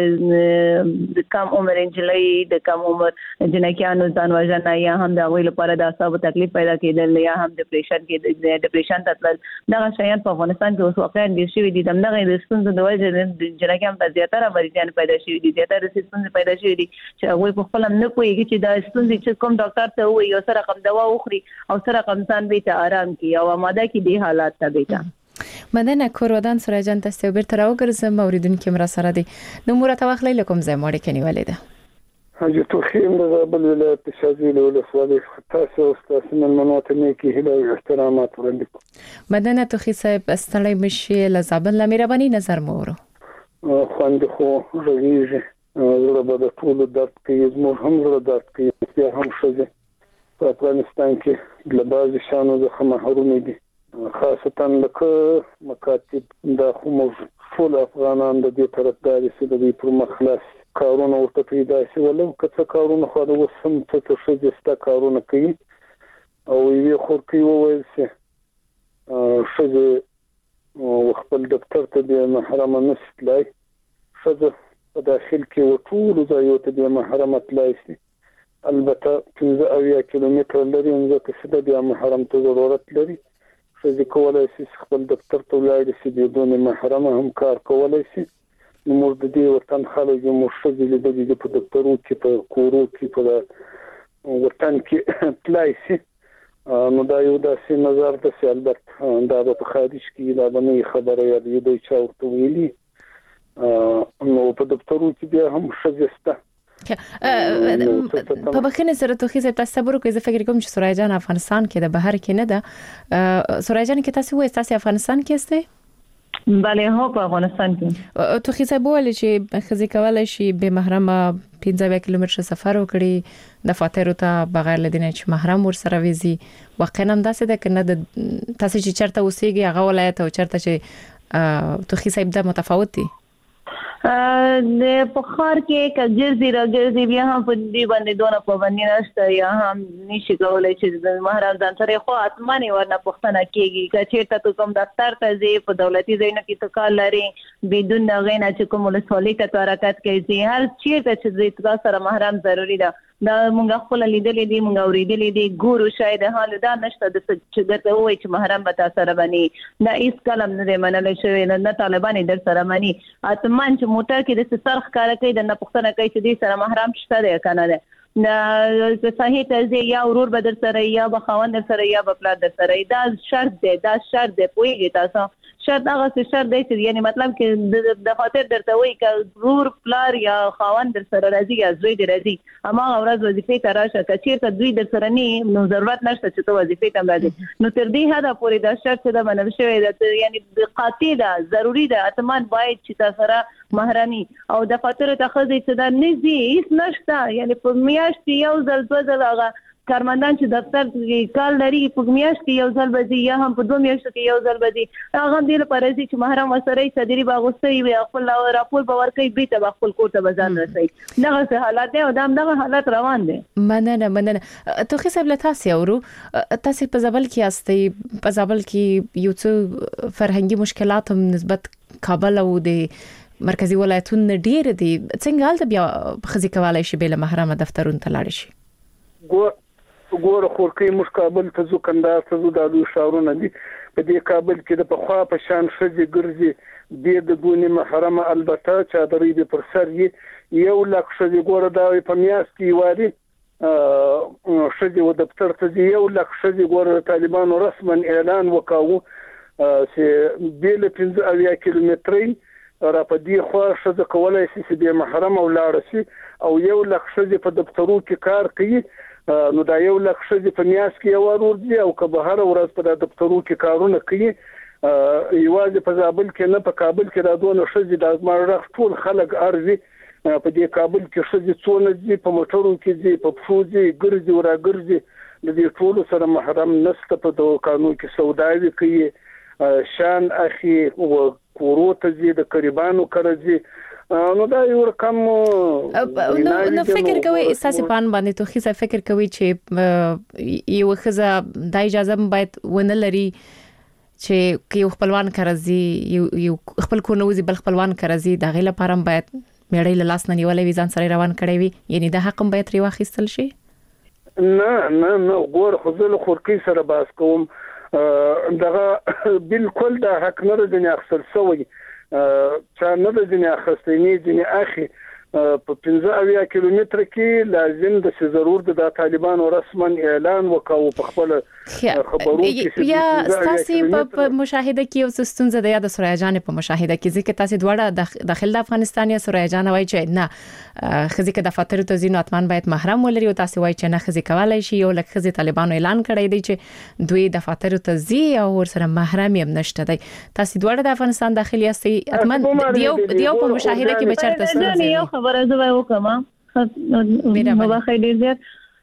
دغه د کم عمر انجلۍ د کم عمر جنکیانو ځان وژنه یا هم د غوي لپاره د اعصابو تکلیف پیدا کېدل یا هم ډیپریشن کې د ډیپریشن تطلل دغه شیان په افغانستان کې اوس واقعا ډیر شوي دي دغه د ستونزو د وجه د جنکیان په زیاتره مریضان پیدا شوي دي زیاتره ستونزې پیدا شوي دي چې هغه په خپل نه پوهیږي چې دا ستونزې چې کوم ډاکټر ته وایي او سره کوم دوا وخوري او سره کوم ځان به ته آرام کی او آماده کی دی حالات ته بیتا مدنه کورودان سره جان تاسو بیرته راوګرځم اوریدونکو مرا سره دي نو مرته واخلې لکم زه مړ کني ولې حاجة توخيم لغابل الولايات الشاذلة والأفوالي تاسو استاذ من المناطق کې هلا احترامات وړاندې مدنه توخي صاحب استړی مشي لزابل لمرباني نظر مورو خوند خو رغیږي زړه به د ټول درد کې زموږ هم زړه درد کې یا هم شوه په افغانستان کې د بعض شانو د محرومي دي خاصتا لکه مکاتب د خمر ټول افغانان د دې طرفداري چې د دې پر مخلاص کارونه ورته پیدا شي ولو کڅ کارونه خو د وسم څه څه جستا کارونه کوي او یې خور کوي وایي چې شزه خپل دفتر ته د محرم نسلای شزه په داخل کې ټول ځایو ته د محرم تلای شي البته 15 کیلومتر لري ځکه چې د محرم ته ضرورت لري شزه کولای شي خپل دفتر ته ولاړ شي بدون محرم هم کار کولای شي موږ د دې وطن خلک مرشد لیدل دي په دکتورو کې په کورو کې په وطن کې تلای شي نو دا یو داسې نظر د البته دا په خارج کې دا باندې خبره یادې دوی چې ورته ویلي نو په دکتورو کې بیا هم شزسته په بخښنه سره توخي زه تاسو صبر کوئ. زه فکر کوم چې سورای جان افغانستان کې د بهر کې نه ده. سورای جان کې تاسو وایي تاسو افغانستان کې یاست؟ بله هو په افغانستان کې. توخي صاحب ولې چې خزي کولای شي به محرمه 15 کیلومتر سفر وکړي د فاتحه ته بغیر لدینه چې محرم ور سره ویزي. واقعا هم داسې ده کنه د تاسو چې چرته اوسېږي هغه ولایت او چرته چې توخي صاحب د متفاوت دي. د پخار کې کګرځي راګرځي بیا هم په دې باندې دونه پابندي نشته یا هم نشي کولای چې د محرم ځان سره خو اتمنې ورنه پښتنه کېږي که چیرته ته کوم دفتر ته ځې په دولتي ځایونو کې ته کار لري بدون غینه چې کوم ولسوالۍ ته حرکت کوي هر چیرته چې ځې سره محرم ضروری ده. دا مونږ خپل لیدلې دي مونږ اوریدلې دي ګورو شاید حال دا نشته د چې درته وایي چې محرم به تاسو سره باندې دا هیڅ کلم نه منل شوی نه طالبان در سره مانی اتمن چې موټر کې د سرخ کار کوي د نه پښتنه کوي چې دې سره محرم شته دی کنه ده نه صحیح ته یا ورور به در سره یا به خوند در سره یا به پلار در سره دا شرط دی پوهیږي تاسو شرط هغه شرط دی چې یعنی مطلب کې د خاطر درته وایي چې ورور پلار یا خوند در سره راځي یا زوی در راځي اما ورځ وظیفه ته راشه که چیرته دوی در سره نه نو ضرورت نشته چې ته وظیفه ته راځي نو تر دې حد پورې دا شرط د منل شوی دی یعنی قاطع ده ضروری ده اتمان باید چې تاسو سره محرمي او د خاطر ته خزي چې دا نزي هیڅ نشته یعنی په میاشت یو ځل دوه ځل هغه کارمندان چې دفتر کې کار لري په میاشت کې یو ځل بځي یا هم په دوه میاشتو کې یو ځل بځي هغه دې لپاره چې محرم وسره صدري باغوستي وي خپل راپور باور کوي به ته خپل کور ته بازار رسي دغه حالات دی او دغه حالات روان دي. مننه توخي صاحب له تاسو اورو تاسو په زابل کې یاستئ په زابل کې یو څه فرهنګي مشکلات هم نسبت کابل او د مرکزی ولایتونو ډیر دي څنګه حالت بیا خزي کولای شي به له محرم دفترونو ته لاړ شي؟ ګوره خورکې مش کابل ته ځو کندهار ته ځو د شهرونه دي په دې کابل کې د پخوا په شان ښځې ګرځي د دونې محرمه البته چادرې به پر سر یو لک ښځې ګوره دا په میاشت کې واري ښځې و دفتر ته ځي 1 لک ښځې ګوره طالبانو رسما اعلان وکاوه چې بیل 15 کیلومتري را په دې خو ښځه کولای شي چې د محرم ولاړ شي او 1 لک ښځې په دفترو کې کار کوي نو دا 1 لک ښځې په میاشت کې یو ورځي او که به هر ورځ په دفترو کې کارونه کوي یوازې په زابل کې نه په کابل کې دا دونه ښځې د ازمارغ ټول خلک ارزي په دې کابل کې ښځې څونه دي په موټرو کې دي په پښو دي ګرځي وراګرځي د دې ټول سره محرم نشته په دوکانو کې سوداوي کوي شان اخی او کوروته دي د قریبانو کرځي نو دا یو رقم نو فکر کوي اساسي پان باندې توخي څه فکر کوي چې یو خزه د اجازه باید ونه لري چې یو خپلوان کرځي یو خپل کو نوځي بل خپلوان کرځي د غیله پرم باید میړې له لاس نه نیولې ویزان سره روان کړي وي یعنی د حق باید ری واخیستل شي. نه ګور خو زه خورکی سره باس کوم دغه بالکل د حق نه د اخسر سوی چا نه د دنیا خستنی دنیا اخی په 15 کیلومتر کې لازم د ضرور د طالبانو رسما اعلان وکاو په خپل خبرو کې یا تاسو په مشاهده کې او ستونزه د یاد سورای جان په مشاهده کې ځکه تاسو دواړه داخل د افغانستان یا سورای جان وایي چې نه خزي کې د فاتر ته زینو اتمان باید محرم ولري او تاسو وایي چې نه خزي کولای شي یو لکه خزي طالبانو اعلان کړی دی چې دوی د فاتر ته زی او ور سره محرم هم نشته دی تاسو دواړه د افغانستان داخلي یاستئ اتمان دیو په مشاهده کې بچرته ستونزه خبره زه وکم مباخې ډیر زیات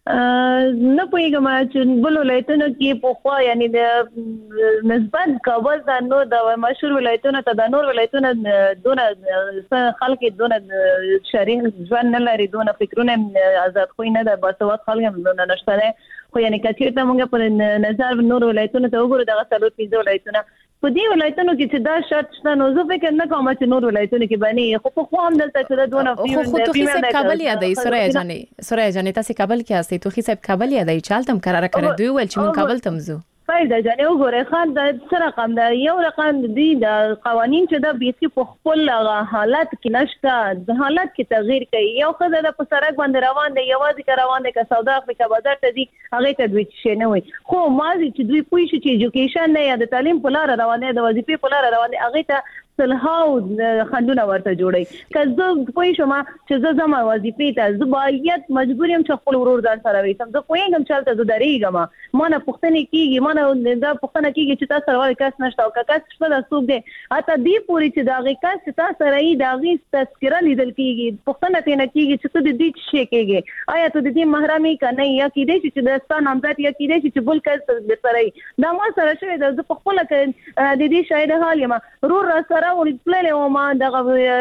نه پوهیږم چې بل ولایتونو کې په خوا یعنی د نسبت کابل د نو د مشهور ولایتونو ته د نور ولایتونو دونه خلک دونه شریح ځوان نه لري دونه فکرونه آزاد خو نه د باسواد خلک نه نشته خو یعنی کچې ته موږ په نظر نور ولایتونو ته وګورو دغه څلور پیځه ولایتونه په دې ولایتونو کې چې دا شرط شته نو زه فکر نه کوم چې نور ولایتونو کې باندې خو په خو هم دلته چې دونه خو توخي کابل یادای سورای جانې تاسو کابل کې یاستئ توخي صاحب کابل یادای چالتم قرار کړی دوی ول چې مون کابل تمزو فایده جانې وګوره خان د څه رقم دا یو رقم دی د قوانين چې د بیسي په خپل حالت کې نشته د حالت کې تغییر کوي یو خدای د سړک باندې روان دی یوازې روان دی که سودا افریقا بازار ته دی هغه ته دوی شي نه وي خو مازی چې دوی پوي شي چې ایجوکیشن نه یا د تعلیم په لار روان دي د وظیفې په لار روان دي هغه ته سلهاو خندونه ورته جوړي کله پوه شم چې زه زما وظیفې ته زبایت مجبوریم چې خپل ورور ځان سره وېسم زه پوهیږم چې تاسو درېږم ما نه پښتنه کیږي ما نه دا پښتنه کیږي چې تاسو سره کس نشته او کس شپه د سوق دی اته دی پوری چې دا غي کس تاسو سره ای دا غي تذکرہ لیدل کیږي پښتنه ته نه کیږي چې ته د دې شي کیږي آیا ته د دې محرمي کنه یا کیدې چې د ستان نامزد یا کیدې چې بل کس د سره دا ما سره شوی د خپل د دې شاید حال یم رور سره ولپلې او ما دغه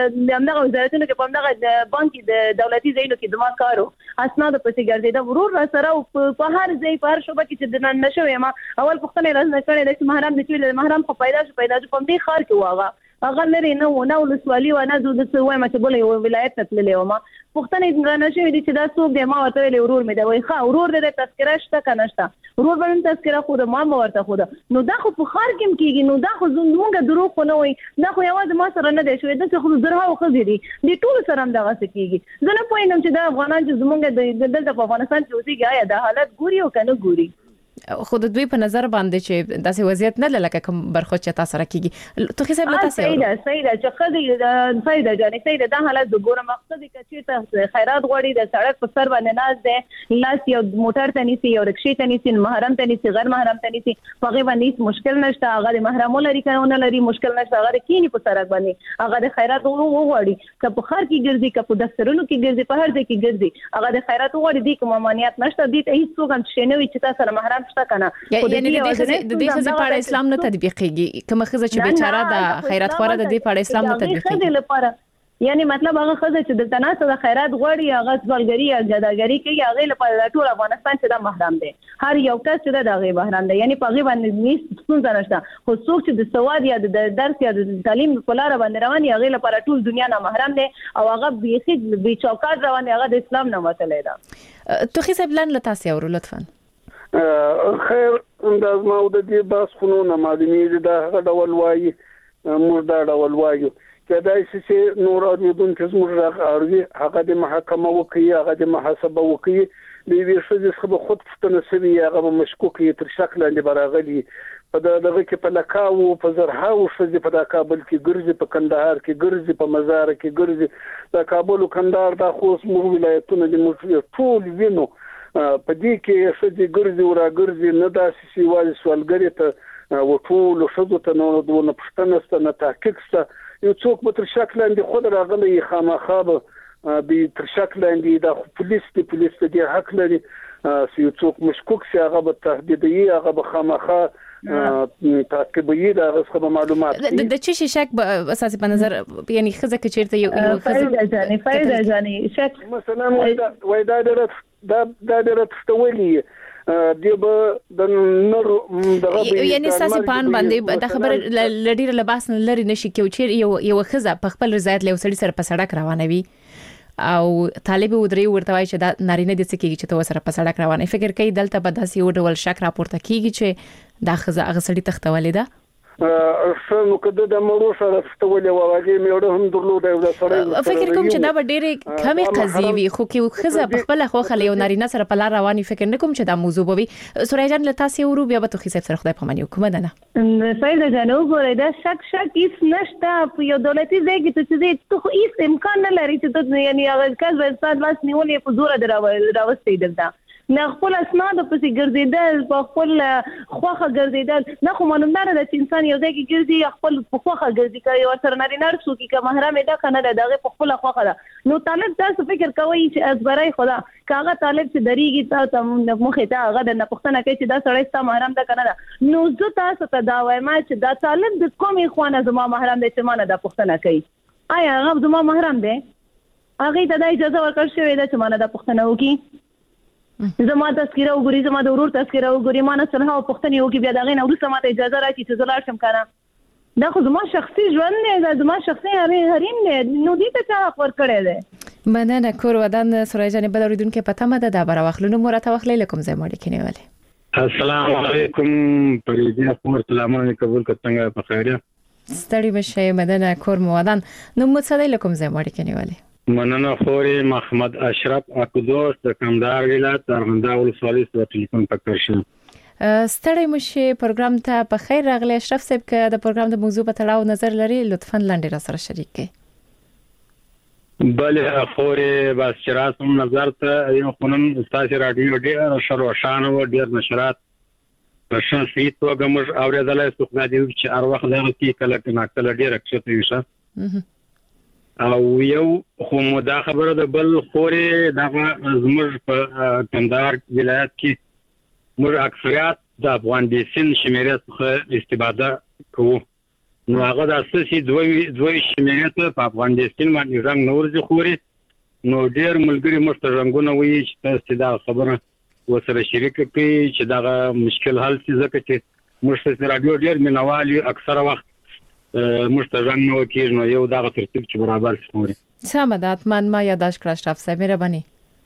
وزارتونو کې په دغه بانکي د دولتي ځایونو کې دما کارو اسناد پسې ګرځي دا ورور سره په هر ځای په هر شوبه کې چې د نشوي ما اول پښتنه راځنه کړي د محرم د چې محرم په پیدا شو په دې خار کې واغه هغه لري نو ولسوالي و نه د څه وایم چې بولې ولایت ته تللې و ما پښتنه رانه شوی دي چې دا څوک دی ما ورته ویل ورور مې دا وای ښا ورور دې تذکرہ شته کنه شته ورور باندې تذکرہ خو د ما ورته خو نو دا خو په خار کې کېږي نو دا خو زموږ دروغ نه وای دا خو یوازې ما سره نه دی شوی دا خو زرها او خزيري دي ټول سره هم دغه څه کېږي زه نه پوهیږم چې دا افغانان چې زموږ د دلته په افغانستان کې اوسېږي آیا دا حالت ګوري او کنه ګوري خو د دوی په نظر باندې چې داسې وضعیت نه لکه کوم برخو چې تاسو سره کیږي ته حساب لته تاسو سیده چې خدي فائدہ جاني سیده دا حالت د ګوره مقصد کې چې خیرات غوړي د سړک په سر باندې ناز ده لاس یو موټر ته نيسي یو رکشې ته نيسي محرم ته نيسي غیر محرم ته نيسي هغه باندې مشکل نشته هغه د محرم لري کنه لري مشکل نشته هغه کینی په سړک باندې هغه د خیرات غوړي که په خار کې ګرځي که په دفترونو کې ګرځي په هر ځای کې ګرځي هغه د خیرات غوړي دي کوم مانیت نشته دي ته هیڅ څوک هم شنوي چې تاسو سره محرم شته کنه یعنی د دې خزې په اړه اسلام نه تطبیقيږي کوم خزه چې بیچاره د خیرات خوره د دې په اړه اسلام نه تطبیقيږي یعنی مطلب هغه خزه چې د تناسب د خیرات غوړي هغه ځوالګری یا جداګری کوي هغه لپاره ټول افغانستان چې د محرم دي هر یو کس چې د هغه محرم دي یعنی په غي باندې نیس څنګه نشته خو څوک چې د سواد یا د درس یا د تعلیم په لار باندې روان هغه لپاره ټول دنیا نه محرم دي او هغه بیخي به چوکاټ روان هغه د اسلام نه وتلې ده تو حساب لن لتاسي او لطفا خیر انداز ما د دې باس خونونه معلومیږي دا هغه ډول وایي موږ دا ډول وایو کدای چې نور اوریدون چې موږ راغوري هغه د محکمه وکي هغه د محاسبه وکي د ویښ څه خود پښتنه سوي هغه مشکوک یې تر شکل اندې براغلي په دغه کې په لکاو په زرهاو شې په کابل کې ګرځي په کندهار کې ګرځي په مزار کې ګرځي د کابل او کندهار د خوست مو ولایتونو د موږ ټول وینو په دې کې چې ګرځي او راګرځي نه داسې سیوال سوالګری ته وټول شذو ته نو د پښتنه ست نه تحقیق ست یو څوک په تر شکل اندې خود راغلي خامخابه به تر شکل اندې د پولیس د حق لري یو څوک مشکوک شي هغه به تهدیدي هغه به خامخا تعقیبي دا غوښه معلومات د چی شک اساسي په نظر یعنی خزه کې چیرته یو فائدہ جاني شک مثلا وای دا درته تولي دیبه د نور دغه یعنی اساسي پان باندې د خبر لډیر لباس نه لري نشي کې چیر یو خزه په خپل رضایت له وسړي سره په سړک روانوي او طالب ودري ورته وای چې دا نارینه د څه کېږي چې تو سره په سړک روانه فکر کوي دلته به داسې یو ډول شک راپورته کیږي چې دا خزه هغه سړي تختولې ده شنو کده د مړو سره ستولې وواجه مې هم درلود او د سره فکر کوم چې دا به ډېرې کمې قضیې وي خو کې خزه په خپل خوخه له نارینه سره په لار رواني فکر نه کوم چې دا موضوع به وي سورای جان له تاسو ورو بیا به تو خې سره خدای په مانی حکومت نه فایده جانو ګورې دا شک هیڅ نشته په یو دولتي ځای کې ته خو هیڅ امکان نه لري چې ته یعنی هغه کس به ستاسو لاس نیولې په زور دراوستي دلته نه خپل اسناد په ګرځیدل په خپل خوخه ګرځیدل نه خو معلومه ده چې انسان یو ځای کې ګرځي خپل په خوخه ګرځي کوي او سره نارینه رسو کې محرم ده کنه دغه په خپل خوخه ده نو طالب تاسو فکر کوي چې ازبرای خدا کاغه طالب چې دریږي تاسو مخه ته هغه د پښتنه کوي چې دا سړی ستاسو محرم ده کنه نو زه تاسو ته دا وایم چې دا طالب د کومې خوانه زما محرم ده چې مانه د پښتنه کوي آیا هغه زما محرم ده هغه ته د اجازه ورکړ شوې ده چې مانه د پښتنه وکي زما تذکره وګوري زما د ورور تذکره وګوري ما نه سره او پښتني وکي بیا دغه نه ورسره ماته اجازه راکړي چې زلار شم کنه دا خو زما شخصي ژوند نه زما شخصي حریم نه نو دې ته چا خبر کړی دی مننه کور ودان سورای جان بل اوریدونکو پته مده دا بر واخلونو مرته واخلې لکم زې مړ کې نیولې السلام علیکم پریدیا کومر سلامونه قبول کڅنګ په خیره ستړي بشه مدنه کور مو ودان نو متصدی لکم زې مړ کې نیولې مننه خوري محمد اشرف اکدوس د کندهار ولایت ارغنداو ولسوالۍ څخه ټلیفون پکړ شم ستړی مشه پروګرام ته په خیر راغلی. اشرف صاحب که د پروګرام د موضوع په تړاو نظر لري لطفاً لاندې را سره شریک کړئ. بله خورې بس چې راسم نظر ته یو خونم تاسو رادیو ډېر شروشان و ډېر نشرات په شخصي توګه موږ اورېدلای څو خدای دې چې هر وخت دغه کې کله کله ډېر کښته وي او یو خو دا خبره ده بل خورې دغه زموږ په کندهار ولایت کې موږ اکثریت د افغان دیسین شمیرې څخه استفاده کوو. نو هغه د اساسي دوی شمیرې ته په افغان دیسین باندې رنګ نور ځي خوري. نو ډېر ملګری موږ ته رنګونه وایي چې تاسو دا خبره وسره شریک کړئ چې دا مشکل حل شي ځکه چې موږ ته رادیو ډېر مینوالي اکثره وخت موږ ته رنګ نو کېږي. نو یو دا ترتیب چې برابر شي خوري. سمه ده اتمن ما یاداش کړ اشرف صاحب مهرباني.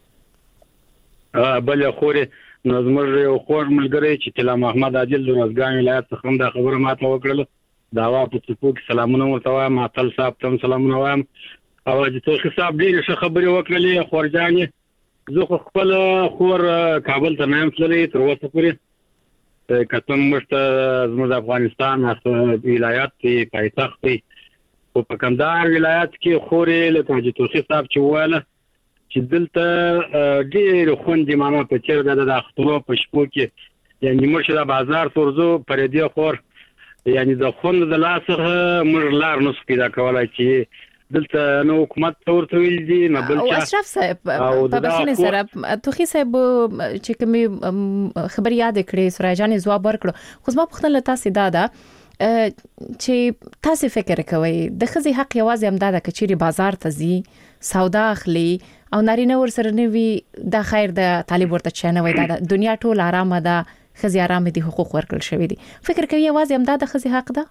بل خوري نو زموږ یو خور ملګری چې تلا محمد عادل د روزګان ولایت څخه دا خبره ماته وکړه. دا وا په څوک سلامونه ورته وایم ماتل صاحب تم سلامونه وایم او چې توخي صاحب ډېر ښه خبرې وکړلې خورجانې. زه خپل خور کابل ته نام تللی تر اوسه پورې کتم مشته زموږ افغانستان ولایت کې پایتخت دی او په کندهار ولایت کې خورې لکه چې توخي صاحب چې واله چې دلته ډېر خوندې ماما په چیر د اخترو په شپو کې یعنی مرشد بازار ترزو پر دې خور یعنی د خوند د لاسه مر لار نو پیدا کولای چې دلته نو حکومت ورته ویل دي نه بل چا. اشرف صاحب په بسنه سره توخي صاحب چې کوم خبر یاد کړې سراجان جواب ورکړو خو ما پوښتنه تاسو دا چې تاسو فکر کوئ د خزي حق یوازې همدا د کچيري بازار ته زی سودا اخلي او نارینه ور سره نوي د خیر د طالب ورته چنه وای دا دنیا ټول آرامه ده خزي آرامه دي حقوق ورکړل شوی دي. فکر کوي یوازې همدا د خزي حق ده؟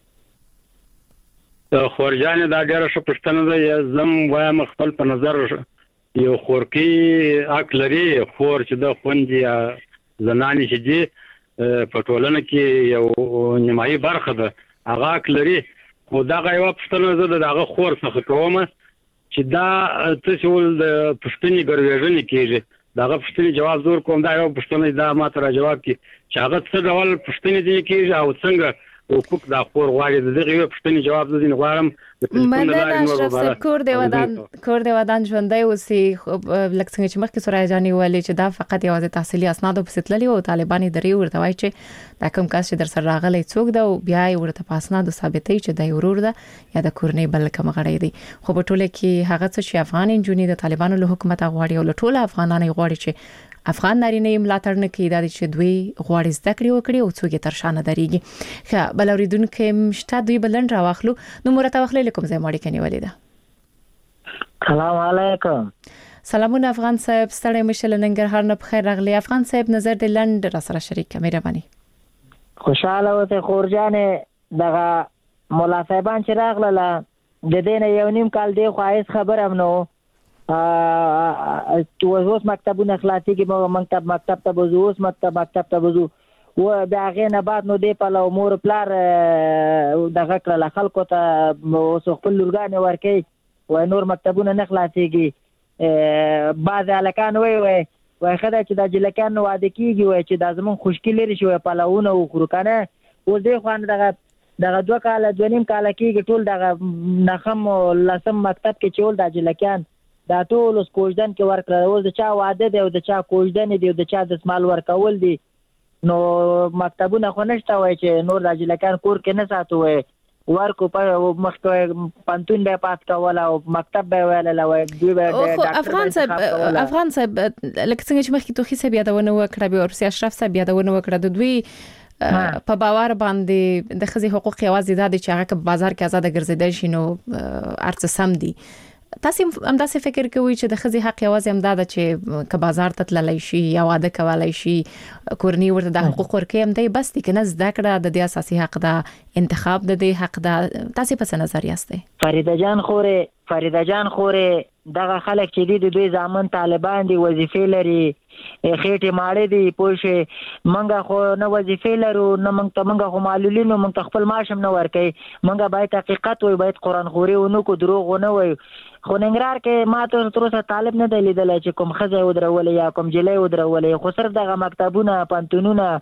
خورجان دا ډیره ښه پښتنه ده. زم وایم خپل په نظر یو خورکی حق لري خور چې د خوندې زنانې چې دي په ټولنه کې یو نیمایي برخه ده هغه حق لري. خو دا یو پښتنه ده دغه خور څخه کومه چې دا تاسو ول د پښتني ګرځېږي کېږي داغه پښتني جواب زور کوم دا یو پښتني دا ماته را جواب کی چې هغه څه ډول پښتني دي کېږي او څنګه حقوق دا خور غواړي دغه یو پښتني جواب زین غواړم. مننه کور دی ودان ژوندۍ اوسې لکه څنګه چې مخکې سورای جاني ویلي چې دا فقط یوازې تحصیلي اسناد په ستللی او طالباني درې ورته وایي چې دا کوم کس چې در سره راغلی څوک دا او بیا ورته په اسناد ثابتې چې د ورور ده یا د کورنۍ بل کوم غړی دی. خو په ټوله کې هغه څه چې افغان انجونی د طالبانو له حکومت غواړي او ټول افغانانو غواړي چې افغان نارینه ملاتړ نه کوي دا چې دوی غواړي زده کړې وکړي او څوک تر شانه دريږي. ښه بل اوریدونکو مشته دوی بلند راوخلو نو مرته واخلې کوم ځای ماړي کني ولیدا. سلام علیکم. سلامونه افغان صاحب ستړی مشل ننګرهار نه بخیر راغلی. افغان صاحب نظر د لند را سره شریک مهرباني. خوشاله وته خورجانې دغه مولا صاحبان چې راغله د دې نه یو نیم کال دی خو هیڅ خبر هم نو اوس مکتبونه خلاصي کې مکتب ته بوزو اوس مکتب ته بوزو و دا غینه بعد نو دی په لو مور پلار دغه کړل خلکو ته اوس خپل لورګان ورکي و نور مکتبونه نه خلاصيږي. بعض الکان وای خدای چې د جلکان واده کیږي وای چې د زمون خوشکی لري شو په لونه او خروکنه و دې خوان دغه 2 کال 2 نیم کال کېږي ټول دغه نخم لسم مکتب کې چول د جلکان دا ټول اوس کوژدن کې ورکړل. اوس د چا واده دی او د چا کوژدن دی او د چا د سمال ورکول دی نو مکتبونه خو نشته وای چې نور د جلکان کور کې نه ساتو وای ورکو په مخکې پانتون به پات کول او مکتب به ویل وای دوی به افغان صاحب لکه څنګه چې مخکې توخي صاحب یادونه وکړه به ورسي اشرف صاحب یادونه وکړه د دوی په باور باندې د خزي حقوق یوازې د چې هغه په بازار کې آزاد ګرځیدل شي نو ارڅ سم دي. تاسو هم دا څه فکر کوئ چې د خزي حق یوازې هم دا چې ک بازار ته تللی شي یا واده کولای شي کورنۍ ورته د حقوق ورکې هم دی بس دي کنه زده کړه د دې اساسي حق دا انتخاب د دې حق دا تاسو په څه نظر یاستئ؟ فریده جان خوره دغه خلک چې دي دوی ځامن طالبان دي وظیفې لري خېټه ماړې دي پوښې منګه خو نه وظیفې لرو نه منګه خو معلولینو منګه خپل ماشم نه ورکې منګه باید حقیقت وي باید قران خوري او نو کو دروغ نه وي. خو ننګرهار کې ما ته تر اوسه طالب نه دی لیدل چې کوم خزه ودرولې یا کوم جلې ودرولې خو صرف دغه مکتبونه پانتونونه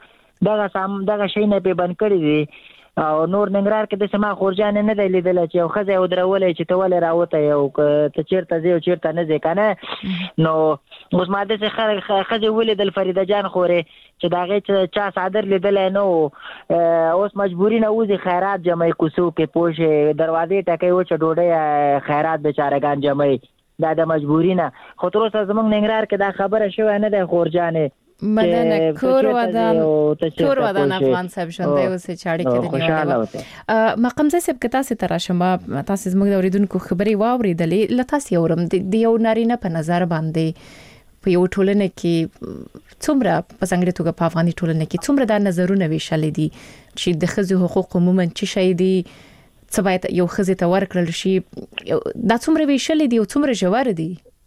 دغه شی نه په بند کړی دي او نور ننګرهار کې د سما خورجان نه دی لیدل چې یو خزه ودرولې چې ته ولې راوته یو ته چیرته ځې او چیرته نه ځې کنه نو اوس ما د خزه ولیدل فریده جان خورې چې دا غي چا صادر لیدل نو اوس مجبوری نه وځي خیرات جمعي کوسو کې پوښ دروازې ټکې و چې ډوډۍ خیرات بیچارهګان جمعي دا د مجبوری نه خو تر اوسه زمونږ ننګرهار کې دا خبره شوې نه ده خورجانې مدنه کور ودان افغان صاحب شونده اوسه چاړي کې د مقام صاحب کې تاسو تراشمه تاسو زموږ د اوریدونکو خبري واوریدلې لتاسو اورم د یو نارینه په نظر باندې په یو ټولنه کې څومره په څنګه توګه په افغاني ټولنه کې څومره د نظرونه ویشل دي چې د ښځو حقوق عموما چې شي دي څه باید یو ښځه ته ورکړل شي دا څومره ویشل دي او څومره ژور دي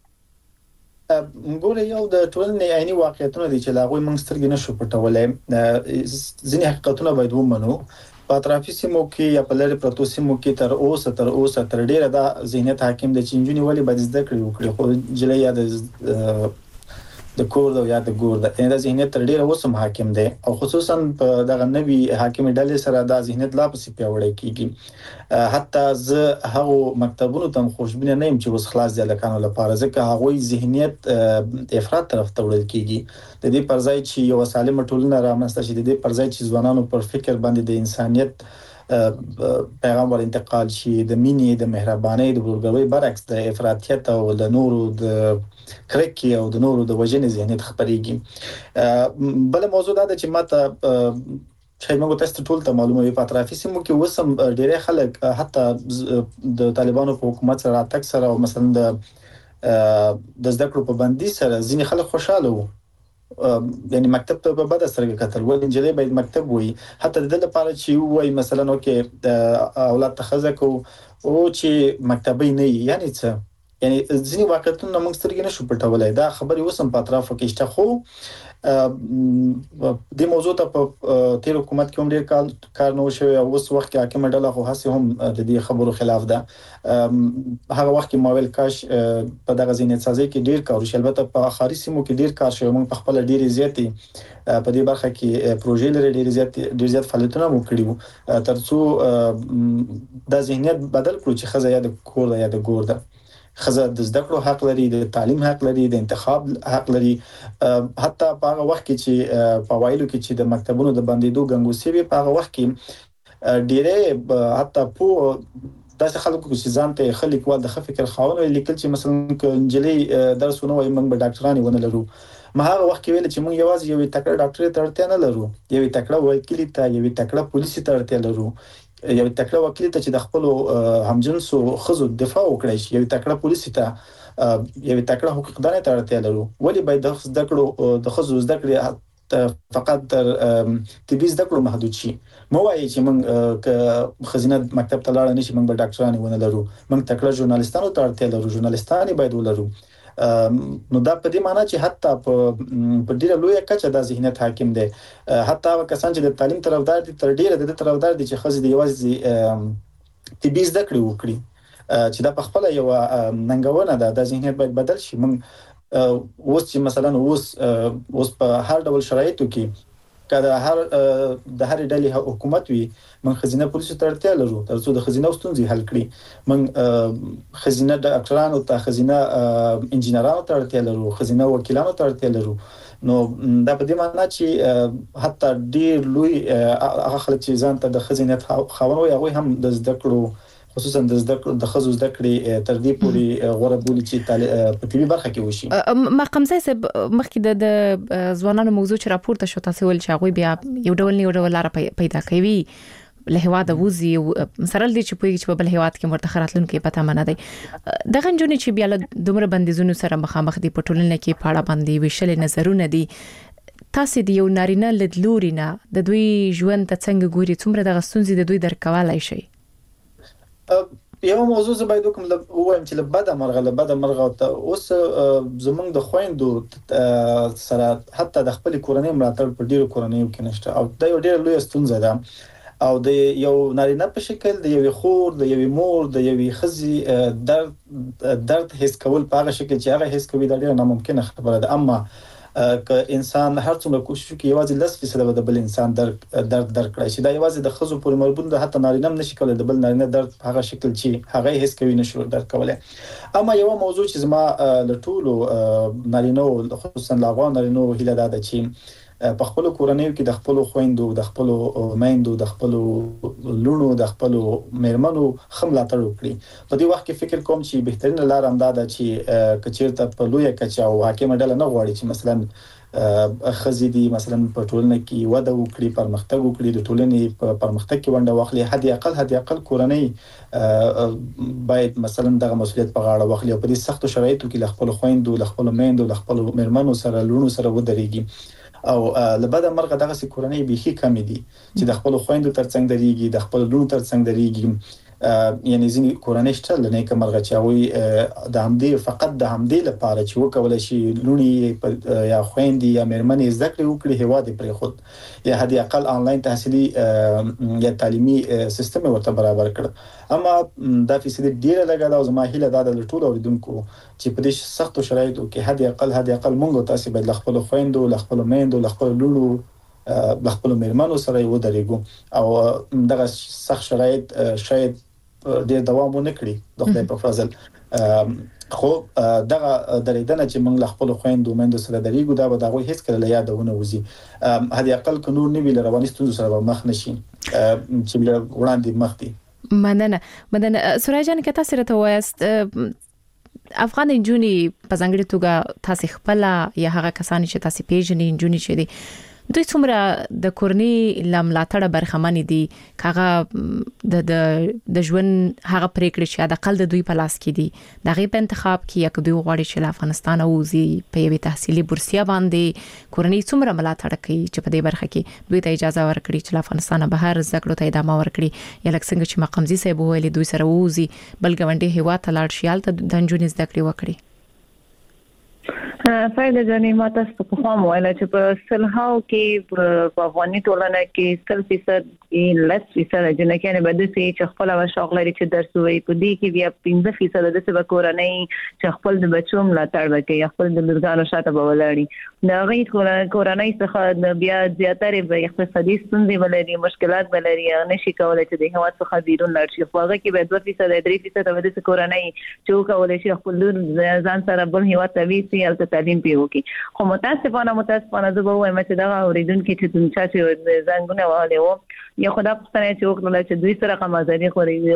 ګوره یو د ټولنې عیني واقعیتونه دي چې لاغوي موږ سترګې نشو پټولای ځینې حقیقتونه باید ومنو په اطرافي سیمو کې یا په لری پروتو سیمو کې تر اوسه تر ډیره دا ذهنیت حاکم دی چې انجونی ولې باید زده کړي وکړي خو جلې یا د کور د یا د ګور د دا ذهنیت تر ډیره اوسم حاکم دی او خصوصا په دغه نوي حاکم ډلې سره دا ذهنیت لا پسې پیوړی کیږي حتی زه هغه مکتبونو ته خوشبینه نه يم چې اوس خلاص دي لکانو لپاره ځکه هغه ذهنیت افراط طرف ته وړل کیږي د دې پرځای چې یو سالم ټولنه رامنځته شي د دې پرځای چې ځوانانو پر فکر باندې د انسانيت پیغام ور انتقال شي د مینې د مهربانۍ د ورګوي برعکس د افراطیت او د نورو د کرکی او د نورو د وجنې ذهنیت خبريږي بل موضوع دا چې ماته چې موږ تاسو ټول ته معلومه وي په اطرافي سیمو کې وسم ډېر خلک حتی د طالبانو په حکومت سره تک سره او مثلا د زده کړو په بندي سره ځینې خلک خوشاله وو یعنی مکتب ته په بد سره کتل ول انجلې باید مکتب وي حتی د لپاره چې وای مثلا اوکې اولاد تخزه کو او چې مکتبي نه یعنی څه یعنی ځینې واقعیتونه موږ سترګې نشو پټولای دا خبري وسم په اطرافو کې شته خو د موضوع ته په تیر حکومت کې هم ډیر کار نو شوی او اوس وخت کې حاکم ډله خو هڅه هم د دې خبرو خلاف ده هغه وخت کې ماویل کاش په دغه ذهنیت سازي کې ډیر کار وشو البته په اخري سیمو کې ډیر کار شوی موږ په خپل ډیر زیاتې په دې برخه کې پروژې لري ډیر زیات فعالیتونه مو کړی وو ترڅو د ذهنیت بدل کړو چې خزه یا د کور یا د ګور ده خزه د زده کړو حق لري د تعلیم حق لري د انتخاب حق لري حتی په هغه وخت کې چې په وایلو کې چې د مکتبونو د بندیدو غنګوسی وي په هغه وخت کې ډیره حتی په داسې خلکو چې ځان ته خلک ول د فکر خاونه لیکل چې مثلا انجلي درسونه وایي موږ به ډاکټرانی ونه لرو ما هغه وخت کې ویل چې موږ یوازې یو تکړه ډاکټر ته اړتیا نه لرو یو تکړه وکیل ته یو تکړه پولیس ته اړتیا لرو یو تکړه وکیل ته چې د خپل همجنسو خزو دفاع وکړي یو تکړه پولیس ته یو تکړه حقوقدان ته اړتیا لرو ولی باید د زده کړو د خزو زده کړې فقط تر طبي زده کړو محدود شي مو وایي چې موږ خزینه مکتب ته لاړ نه شي موږ به ډاکټرانی ونه لرو موږ تکړه ژورنالیستانو ته اړتیا لرو ژورنالیستان باید ولرو نو دا په دې معنی چې حتی په ډیره لویه کچه د ذهنیت حاکم دی حتی کسان چې د تعلیم طرفدار دي تر ډیره د طرفدار دي چې خزې دی یوازې طبي زده کړې وکړي چې دا په خپل یو ننګونه ده د ذهنیت باید بدل شي موږ اوس چې مثلا اوس په هر ډول شرایطو کې کله د هر ډلې حکومت وي من خزینه پولیسو ته اړتیا لرو ترڅو د خزینه ستونزې حل کړي من خزینه ډاکټرانو ته خزینه انجینرانو ته اړتیا لرو خزینه وکیلانو ته اړتیا لرو نو دا په دې معنی چې حتی ډیر لوی هغه خلک چې ځان ته د خزینه خاوند وي هغه هم د زده کړو خصوصا د خزو زده کړې تر دې پورې غوړه بولی چې په طبي برخه کې وشي مقام صاحب مخکې د ځوانانو موضوع چې راپورته شو تاسو ول چې هغه بیا یو ډول لار پیدا کوي له هواده وزي مثلا دې چې په بل هواد کې مرتخراتلون کې پته منه دی دغه جنونی چې بیا دومره بندیزونو سره مخامخ دي په ټولنه کې پاړه باندې وشل نظرونه دي تاسو د یو نارینه لدلورینه د دوی ژوند ته څنګه ګوري څومره د غستونځي د دوی درکوالای شي یو موضوع زه باید کوم وایم چې بده مرغه ته اوس زمونږ د خويندو سره حتی د خپل کورنۍ ملاتړ په ډیرو کورنۍ کې نشته او دا یو ډیر لوی ستونزه ده او د یو نارینه په شکل د یو خور د یو مور د یو خزي درد هیڅ کول په هغه شکل چې هغه هیڅ کوي دا ډیر ناممکن خبره ده اما ک انسان هر څومره کوشش کوي یوازې 10% د بل انسان درد کړی شي. دا یوازې د خزو پورې مربوط ده، حتی نارینه هم نشي کولای د بل نارینه درد هغه شکل چې هغه هیڅ کوي نشي درک کولای. اما یو موضوع چې زما له ټولو نارینه خصوصا افغان نارینه هیله ده چې په خپل کورنۍ کې د خپل خويندو، د خپل میندو، د خپل لونو، د خپل میرمنو خملاتړ وکړي. په دې وخت کې فکر کوم چې بهترین لار هم ده چې کچیرته په لوی کچا او حاکم ډله نه غواړي چې مثلا خزيدي مثلا په ټولنه کې وده وکړي، پرمختګ وکړي، د ټولنې په پرمختګ کې ونډه واخلي. حد اقل کورنۍ باید مثلا دغه مسؤلیت په غاړه واخلي او په دې سختو شرایطو کې خپل خويندو، خپل میندو، خپل میرمنو سره لونو سره ودرېږي. او لبدا مرغه دغه سې کورنۍ بيخي کم دي چې د خپل خويندو ترڅنګ دريږي، د خپل لونو ترڅنګ دريږي. یعنی ځینې کورنۍ شته لنه کې مرغه چاوي د همدې فقط د همدې لپاره چې وکول شي لونی یا خويندې یا میرمنې ذکر وکړي هوا دې پر خود یا هدي اقل انلاین تحصیلي یا تعلیمي سیستم ورته برابر کړ. اما دا فیصد ډیره لګا دا زما هیله ده د ټولو اوریدونکو چې په دې سختو شرایطو کې هدي اقل مونږ تاسو باید خپل خويندو، خپل میندو، خپل لونو، خپل میرمنو سره ودرېږو او دغه سخت شرایط شاید ډېر دوام ونه کړي د خدای په فضل. خو دغه درېدنه چې موږ خپل خويندو میندو سره درېږو دا به دغه هیڅ کله یادونه وزي. هدي اقل قانون نه ویل رواني ستونزو سره مخ نشي چې وړاندې مخ دي. مننه سورای جان کته سره ته وایست افغان انجونی په ځانګړي توګه تاسو خپل یا هغه کسان چې تاسو پیژنې انجونی چې دي دوی څومره د کورنۍ لملاتړه برخمن دي کاغه د ژوند هغه پریکړه چې د اقل د دوی په لاس کې دي دغه په انتخاب کې یک دوی غواړي چې افغانستان اوزي په یوه تحصیلي بورسیا باندې کورنۍ څومره ملاتړ کوي چې په دې برخه کې دوی ته اجازه ورکړي چې افغانستان بهر زګړو ته ادامه ورکړي یا لکه څنګه چې مقامزي صاحب ویلي دوی سره اوزي بل ګوندې هوا ته لاړ شي الته د انجونې زده کړې وکړي. فائدہ جنې ما تاسو په خوا مویل چې په سلهاو کې په افغاني ټولنه کې 100% کې 10% جنکه نه بده سي چې خپل شغل لري چې درس وي په دې کې بیا 15% د څه کورنۍ چې خپل د بچو ملاتړ وکړي، خپل د لورګانو شاته بولړي دا غي کورنۍ څخه بیا زیاتره به اقتصادي ستونزې ولري، مشکلات ولري، نشي کولای چې د هوا څخه بیرون لاړ شي. خو هغه کې به 2% 3% د څه کورنۍ چې کولای شي خپل ځان سره بل هوا تويسي او تعلیم پیو کی. خو متاسفانه زه به وایم چې دا اوریدونکو چې تاسو چې زنګونه وهلې وو یا خدا په ستنه چې وکړل چې دوی سره کوم ازادي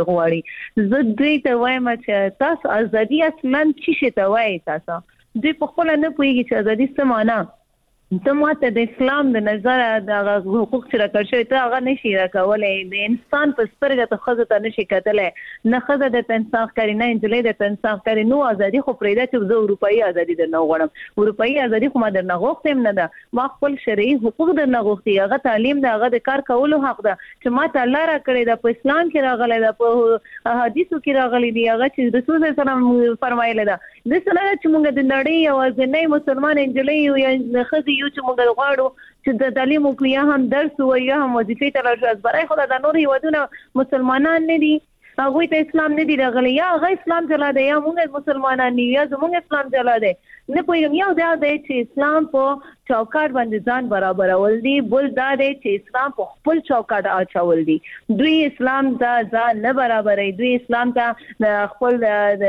غواړي زه دوی ته وایم چې تاسو ازادي اصلا څه ته وایي، تاسو دوی په خپل نه پوهیږي چې ازادي څه معنی. ته ماته د اسلام د نظر د حقوق سره کړشي ته هغه نشي راکولای، د انسان په سترګه ته خزه ته نشي کتلای، نه خزه د انصاف کوي نه انجلې د انصاف کوي. نو ازادي خو پرېدا چې زه اروپאי ازادي درنه غواړم، اروپאי ازادي خو ما درنه غوښتم نه ده، ما خپل شرعي حقوق درنه غوښتي، هغه تعلیم ده، هغه د کار کولو حق ده چې ما ته الله را کړی ده، په اسلام کې راغلی ده، په حدیثو کې راغلی دی، هغه چې رسول الله صلی الله علیه وسلم فرمایلی ده د سره چې موږ د نړۍ او ځنې مسلمان انجلې یا خزي یو چې موږ غواړو چې د تعلیم او یا هم درس او یا هم وظیفې ته راځي برای خدای د نور هیوادونو مسلمانان نه دي، هغه ته اسلام نه دی راغلی، یا هغه اسلام چلا دی یا موږ مسلمانان نه یا زموږ اسلام چلا دی نه پوهیږم. یو دا دی چې اسلام په چوکاټ باندې ځان برابر ول دي، بل دا دی چې اسلام په خپل چوکاټ اچول دي. دوی اسلام ته ځان نه برابرې، دوی اسلام ته خپل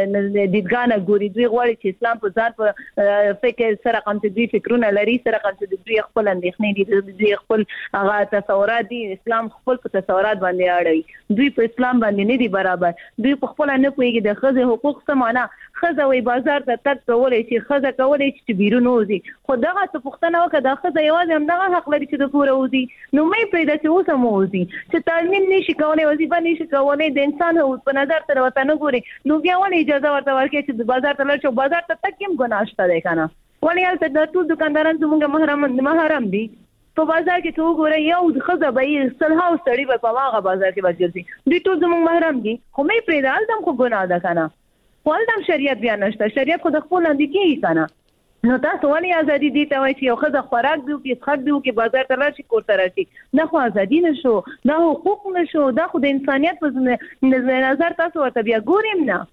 دیدګانه ګوري، دوی غواړي چې اسلام په ځان په فکر سره کوم چې دوی فکرونه لري، سره کوم چې دوی خپل اندېښنې دي، دوی خپل هغه تصورات دي، اسلام خپل په تصورات باندې اړوي، دوی په اسلام باندې نه دي برابر، دوی په خپل نه پوهیږي د ښځې حقوق څه معنا. ښځه وي بازار ته تګ کولای شي، ښځه کولای شي چې بیرون وځي، خو دغه څه پوښتنه وکړه د ښځه یوازې همدغه حق لري چې د کوره وځي، نو مې پرېږده چې اوس هم وځي، چې تعلیم نشي کولی، وظیفه نشي کولی، د انسان په نظر سره ورته نه ګوري، نو بیا ولې اجازه ورته ورکړي چې بازار ته لاړ شي؟ بازار ته تګ هم ګناه شته دی که نه؟ ولې هلته د ټول دکانداران زموږ محرم دي. په بازار کې ته وګوره یو ښځه به یې سلهاو سړي به په هغه بازار کې به ګرځي، دوی ټول زموږ محرم دي، خو مې پرېږده هلته هم خو ګناه ده که نه؟ خو هلته هم شریعت بیا نشته، شریعت خو د خپل لاندې کېږي که نه؟ نو تاسو ولې ازادي دي ته وایي چې یو ښځه خوراک دی وکړي، څښاک دی وکړي، بازار ته لاړ شي، کور ته راشي؟ دا خو ازادي نه شو، دا حقوق نه شو، دا خو د انسانیت په نظر تاسو ورته بیا ګوریم نه.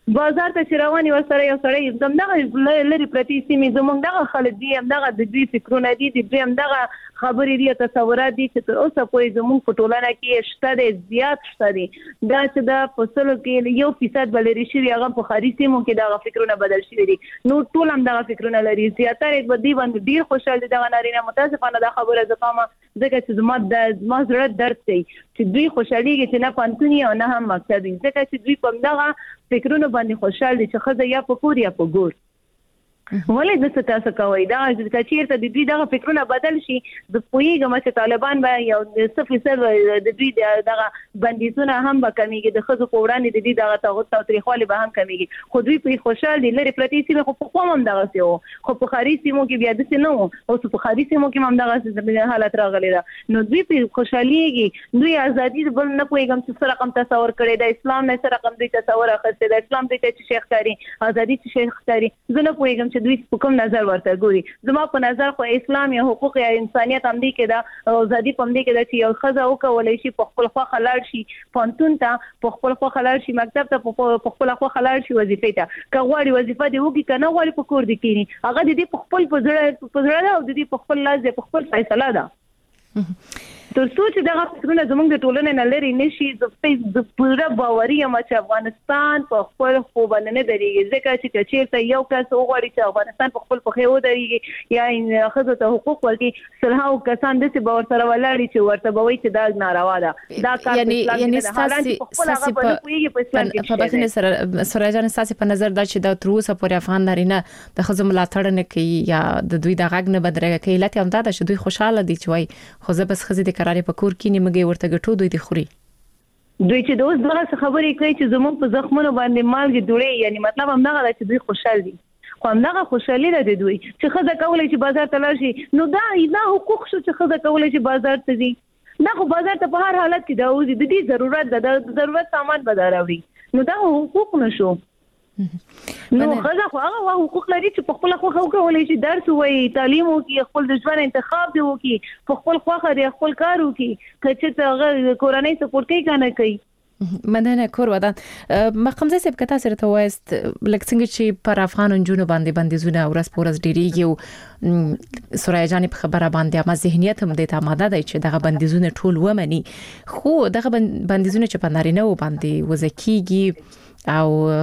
بازار ته رواني ورسره یو سړی زموږ لري پرتی سیمې زموږ دغه خلک دي همدغه د دوی فکرونه دي د دوی همدغه خبرې دي تصورات دي چې تر اوسه پورې زموږ په ټولنه کې شته دي زیات شته دي دا چې د فصلو کې 1% بلري شي هغه په خاري سیمو کې دغه فکرونه بدل شي دي نو ټول همدغه فکرونه لري زیاتره په دې باندې ډیر خوشاله دي دغه نارینه متاسفانه دا خبره زما ځکه چې زما زړه درد دی چې دوی خوشاليږي چې نه پانتونی او نه هم مکتب ځکه چې دوی په دغه فکرونه باندې خوشاله دي چې خزه یا په کور یا په ګور ولې د تاسو کوي دا چې چیرته د دوی دغه فکرونه بدل شي د پویګم چې طالبان به یو د 0% د دوی دغه بندیزونه هم به کمیږي د خزو په وړاندې د دې دغه تاغوت او تاریخوالي به هم کمیږي خو دوی په خوشاله دي لري پرتی سیمه خو په قوم هم دغه سیو خو په خاري سیمو کې بیا د سينو او په خاري سیمو کې هم دغه حالت راغلی دا نو دوی په خوشاليږي دوی ازادي بل نه پویګم چې سره رقم تصور کړي د اسلام نه سره رقم دوی تصور اخیسته د اسلام دوی ته شیخ کاری ازادي چې شیخ کاری زه نه پویګم دوی په کوم نظر ورته ګوري زما په نظر خو اسلام یا حقوق یا انسانيت هم دي کې دا ازادي پم دي کې دا چې یو خزه او کولای شي په خپل خوا خلل شي پونتون ته په خپل خوا خلل شي مکتب ته په خپل خوا خلل شي وظیفه ته کغواړي وظیفه دی وګي کنه غواړي په کور دي کینی هغه د دې په خپل په زړه او د دې په خپل لاس په خپل فیصله ده تر څو چې دغه فکرونه زموږ د ټولنې نه لري نشي د پوره باوري یم چې افغانستان په خپل خو باندې نه درېږي ځکه چې چیرته یو کس وغواړي چې افغانستان په خپل پخې ودرېږي یا ښځو ته حقوق ورکړي سلهاو کسان داسې به ورسره ولاړي چې ورته به وایي چې دا ناروا ده دا کار یعنی په بخښنې سره سوریا جان ستاسو په نظر دا چې د تر اوسه پورې افغان نارینه د ښځو ملاتړ نه کوي یا د دوی د غږ نه بدرګه کوي لته هم دا چې دوی خوشاله دي چې وای خو زه بس ښځې قرارې په کور کې نیمګي ورته ګټو دوی دي خوري دوی چې دوی دغه خبرې کوي چې زموږ په زخمونو باندې مالګي ډوړي یعنی مطلب هم دغه چې دوی خوشاله دي خو هم دغه خوشالي ده دوی چې خزه کولای شي بازار ته لاړ شي نو دا حقوق شو چې خزه کولای شي بازار ته ځي دا خو بازار ته په هر حالت کې دا اوسې د دې ضرورت ده د ضرورت سامان به دراوړي نو دا حقوق نشو نو خزه خو هغه حقوق لري چې په خپل خو کولای شي درس وایي تعلیم وکي خپل د ژوند انتخاب دی وکي په خپل خوخه دی خپل کار وکي چې ته کورنۍ سپورټ کوي کنه کوي مدنه کور ودان مقام زې سبکتا سره ته وایست لکه څنګه چې پر افغان جنونو باندې بندیزونه ورځ په ورځ ډیریږي او سوریا جان په خبره باندې ما ذهنیت هم د تاماده دی چې دغه بندیزونه ټول ومني خو دغه بندیزونه چې په نارینه و باندې وزکیږي او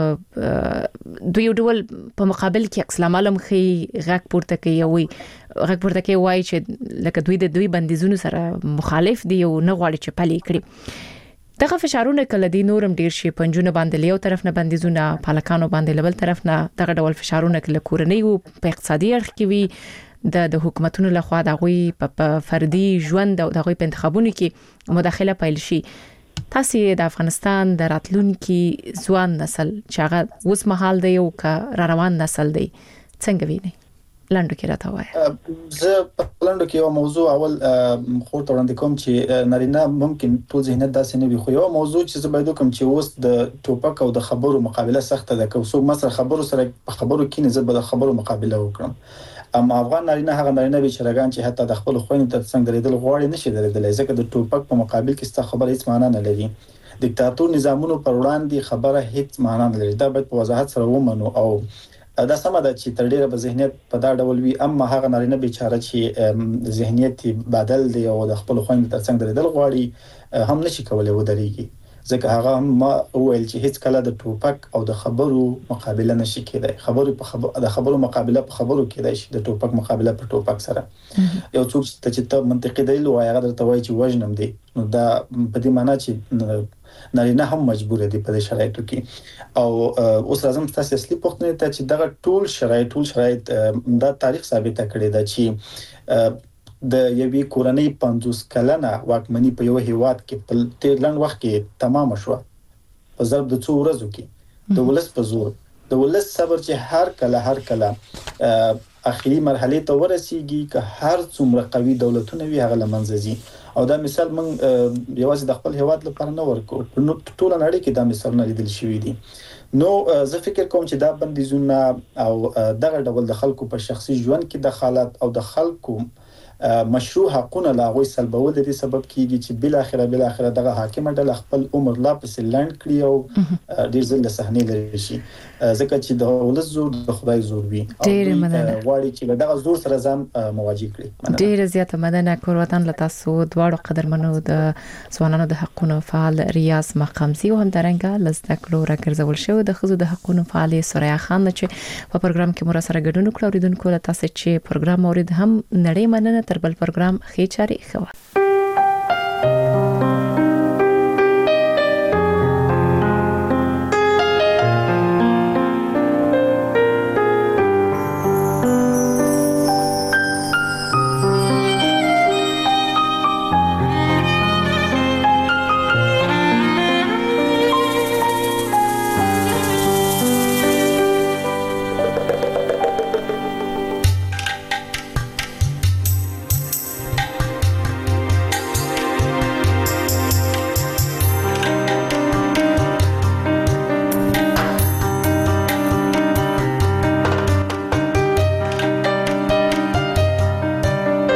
دوی ډول په مقابل کې عکس العمل مخې غږ پورته کوي وای چې لکه دوی بندیزونو سره مخالف دي او نه غواړي چې پلي کړي دغه فشارونه کله دي نورم ډیر شي پنځونه باندې یو طرف نه بندیزونه پالکانو باندې بل طرف نه دغه ډول فشارونه کله کورنۍ او په اقتصادي اړخ کې وي د حکومتونو لخوا دغه په فردي ژوند او دغه په انتخابونو کې مداخله پیل شي تاسو د افغانستان د راتلونکي ځوان نسل چې هغه اوس مهال دی او کا روان نسل دی څنګه ویني لاندو کې راته وایي زه په لاندو کې یو موضوع اول خو ته وړاندې کوم چې نارینه ممکن ټول ذهنیت داسې نه وي خو یو موضوع چې زه باید کوم چې اوس د ټوپک او د خبرو مقابله سخته ده که څوک مثلا خبرو سره په خبرو کې نه زه به د خبرو مقابله وکړم اما افغان نارینه هغه نارینه به چرګان چې حتی د خپل خويند تر څنګه درېدل غواړي نشي درېدل ځکه د ټوپک په مقابل کې ست خبره هیڅ معنی نه لري دیکتاتور نظامونو پر وړاندې خبره هیڅ معنی نه لري دا باید په وضاحت سره ومنو او دا سم ده چې تر ډیره به ذهنیت په دا ډول وي اما هغه نارینه بیچاره چې ذهنیت بدل دی او د خپل خويند تر څنګه درېدل غواړي هم نشي کولای ودرېږي ځکه هغه ما ویل چې هیڅ کله د ټوپک او د خبرو مقابله نشي کېدای د خبرو مقابله په خبرو کېدای شي د ټوپک مقابله په ټوپک سره یو څوک چې منطقي دلیل وایي هغه درته وایي چې وژنم دي نو دا په دې معنی چې نارینه هم مجبور دي په دې شرایطو کې او اوس راځم تاسو اصلي پوښتنه ته چې دا ټول شرایط دا تاریخ ثابت کړی دا چې د یوې کورنۍ 50 کلنه واکمنۍ په یو هیواد کې په تیر لنډ وخت کې تمام شو په ضرب د 2 ورځو کې د ولس په زور د ولس صبر چې هر کله اخیری مرحله ته ورسیږي که هر څومره قوي دولتونه وي هغه لمنځه ځي او دا مثال من یوازې د خپل هیواد لپاره نه ورکو په ټول نړۍ کې دا مثالونه لیدل شوي دي نو زه فکر کوم چې دا بندیزونه او دغه ډول د خلکو په شخصي ژوند کې دخالت او د خلکو مشروع حقونه لا غوي سلبول د دې سبب کیږي چې بل اخره دغه حاکم ډله خپل عمر لا پس لاند کړی او ډیر ځل د صحنې لري شي ځکه چې د ولز زور د خدای زور وي او غواړي چې دغه زور سره ځان مواجه کړي. ډیر زیاته مننه کور وطن لتا سو دواړو قدرمنو د ځوانانو د حقوقو فعال ریاض مقامزي او هم درنګه لزده کلو راګرځول شو د خزو د حقوقو فعال سوریا خان چې په پروګرام کې مور سره ګډون کړو اوریدونکو له تاسو چې پروګرام اورید هم نړۍ مننه تر بل پروګرام خې چاري خو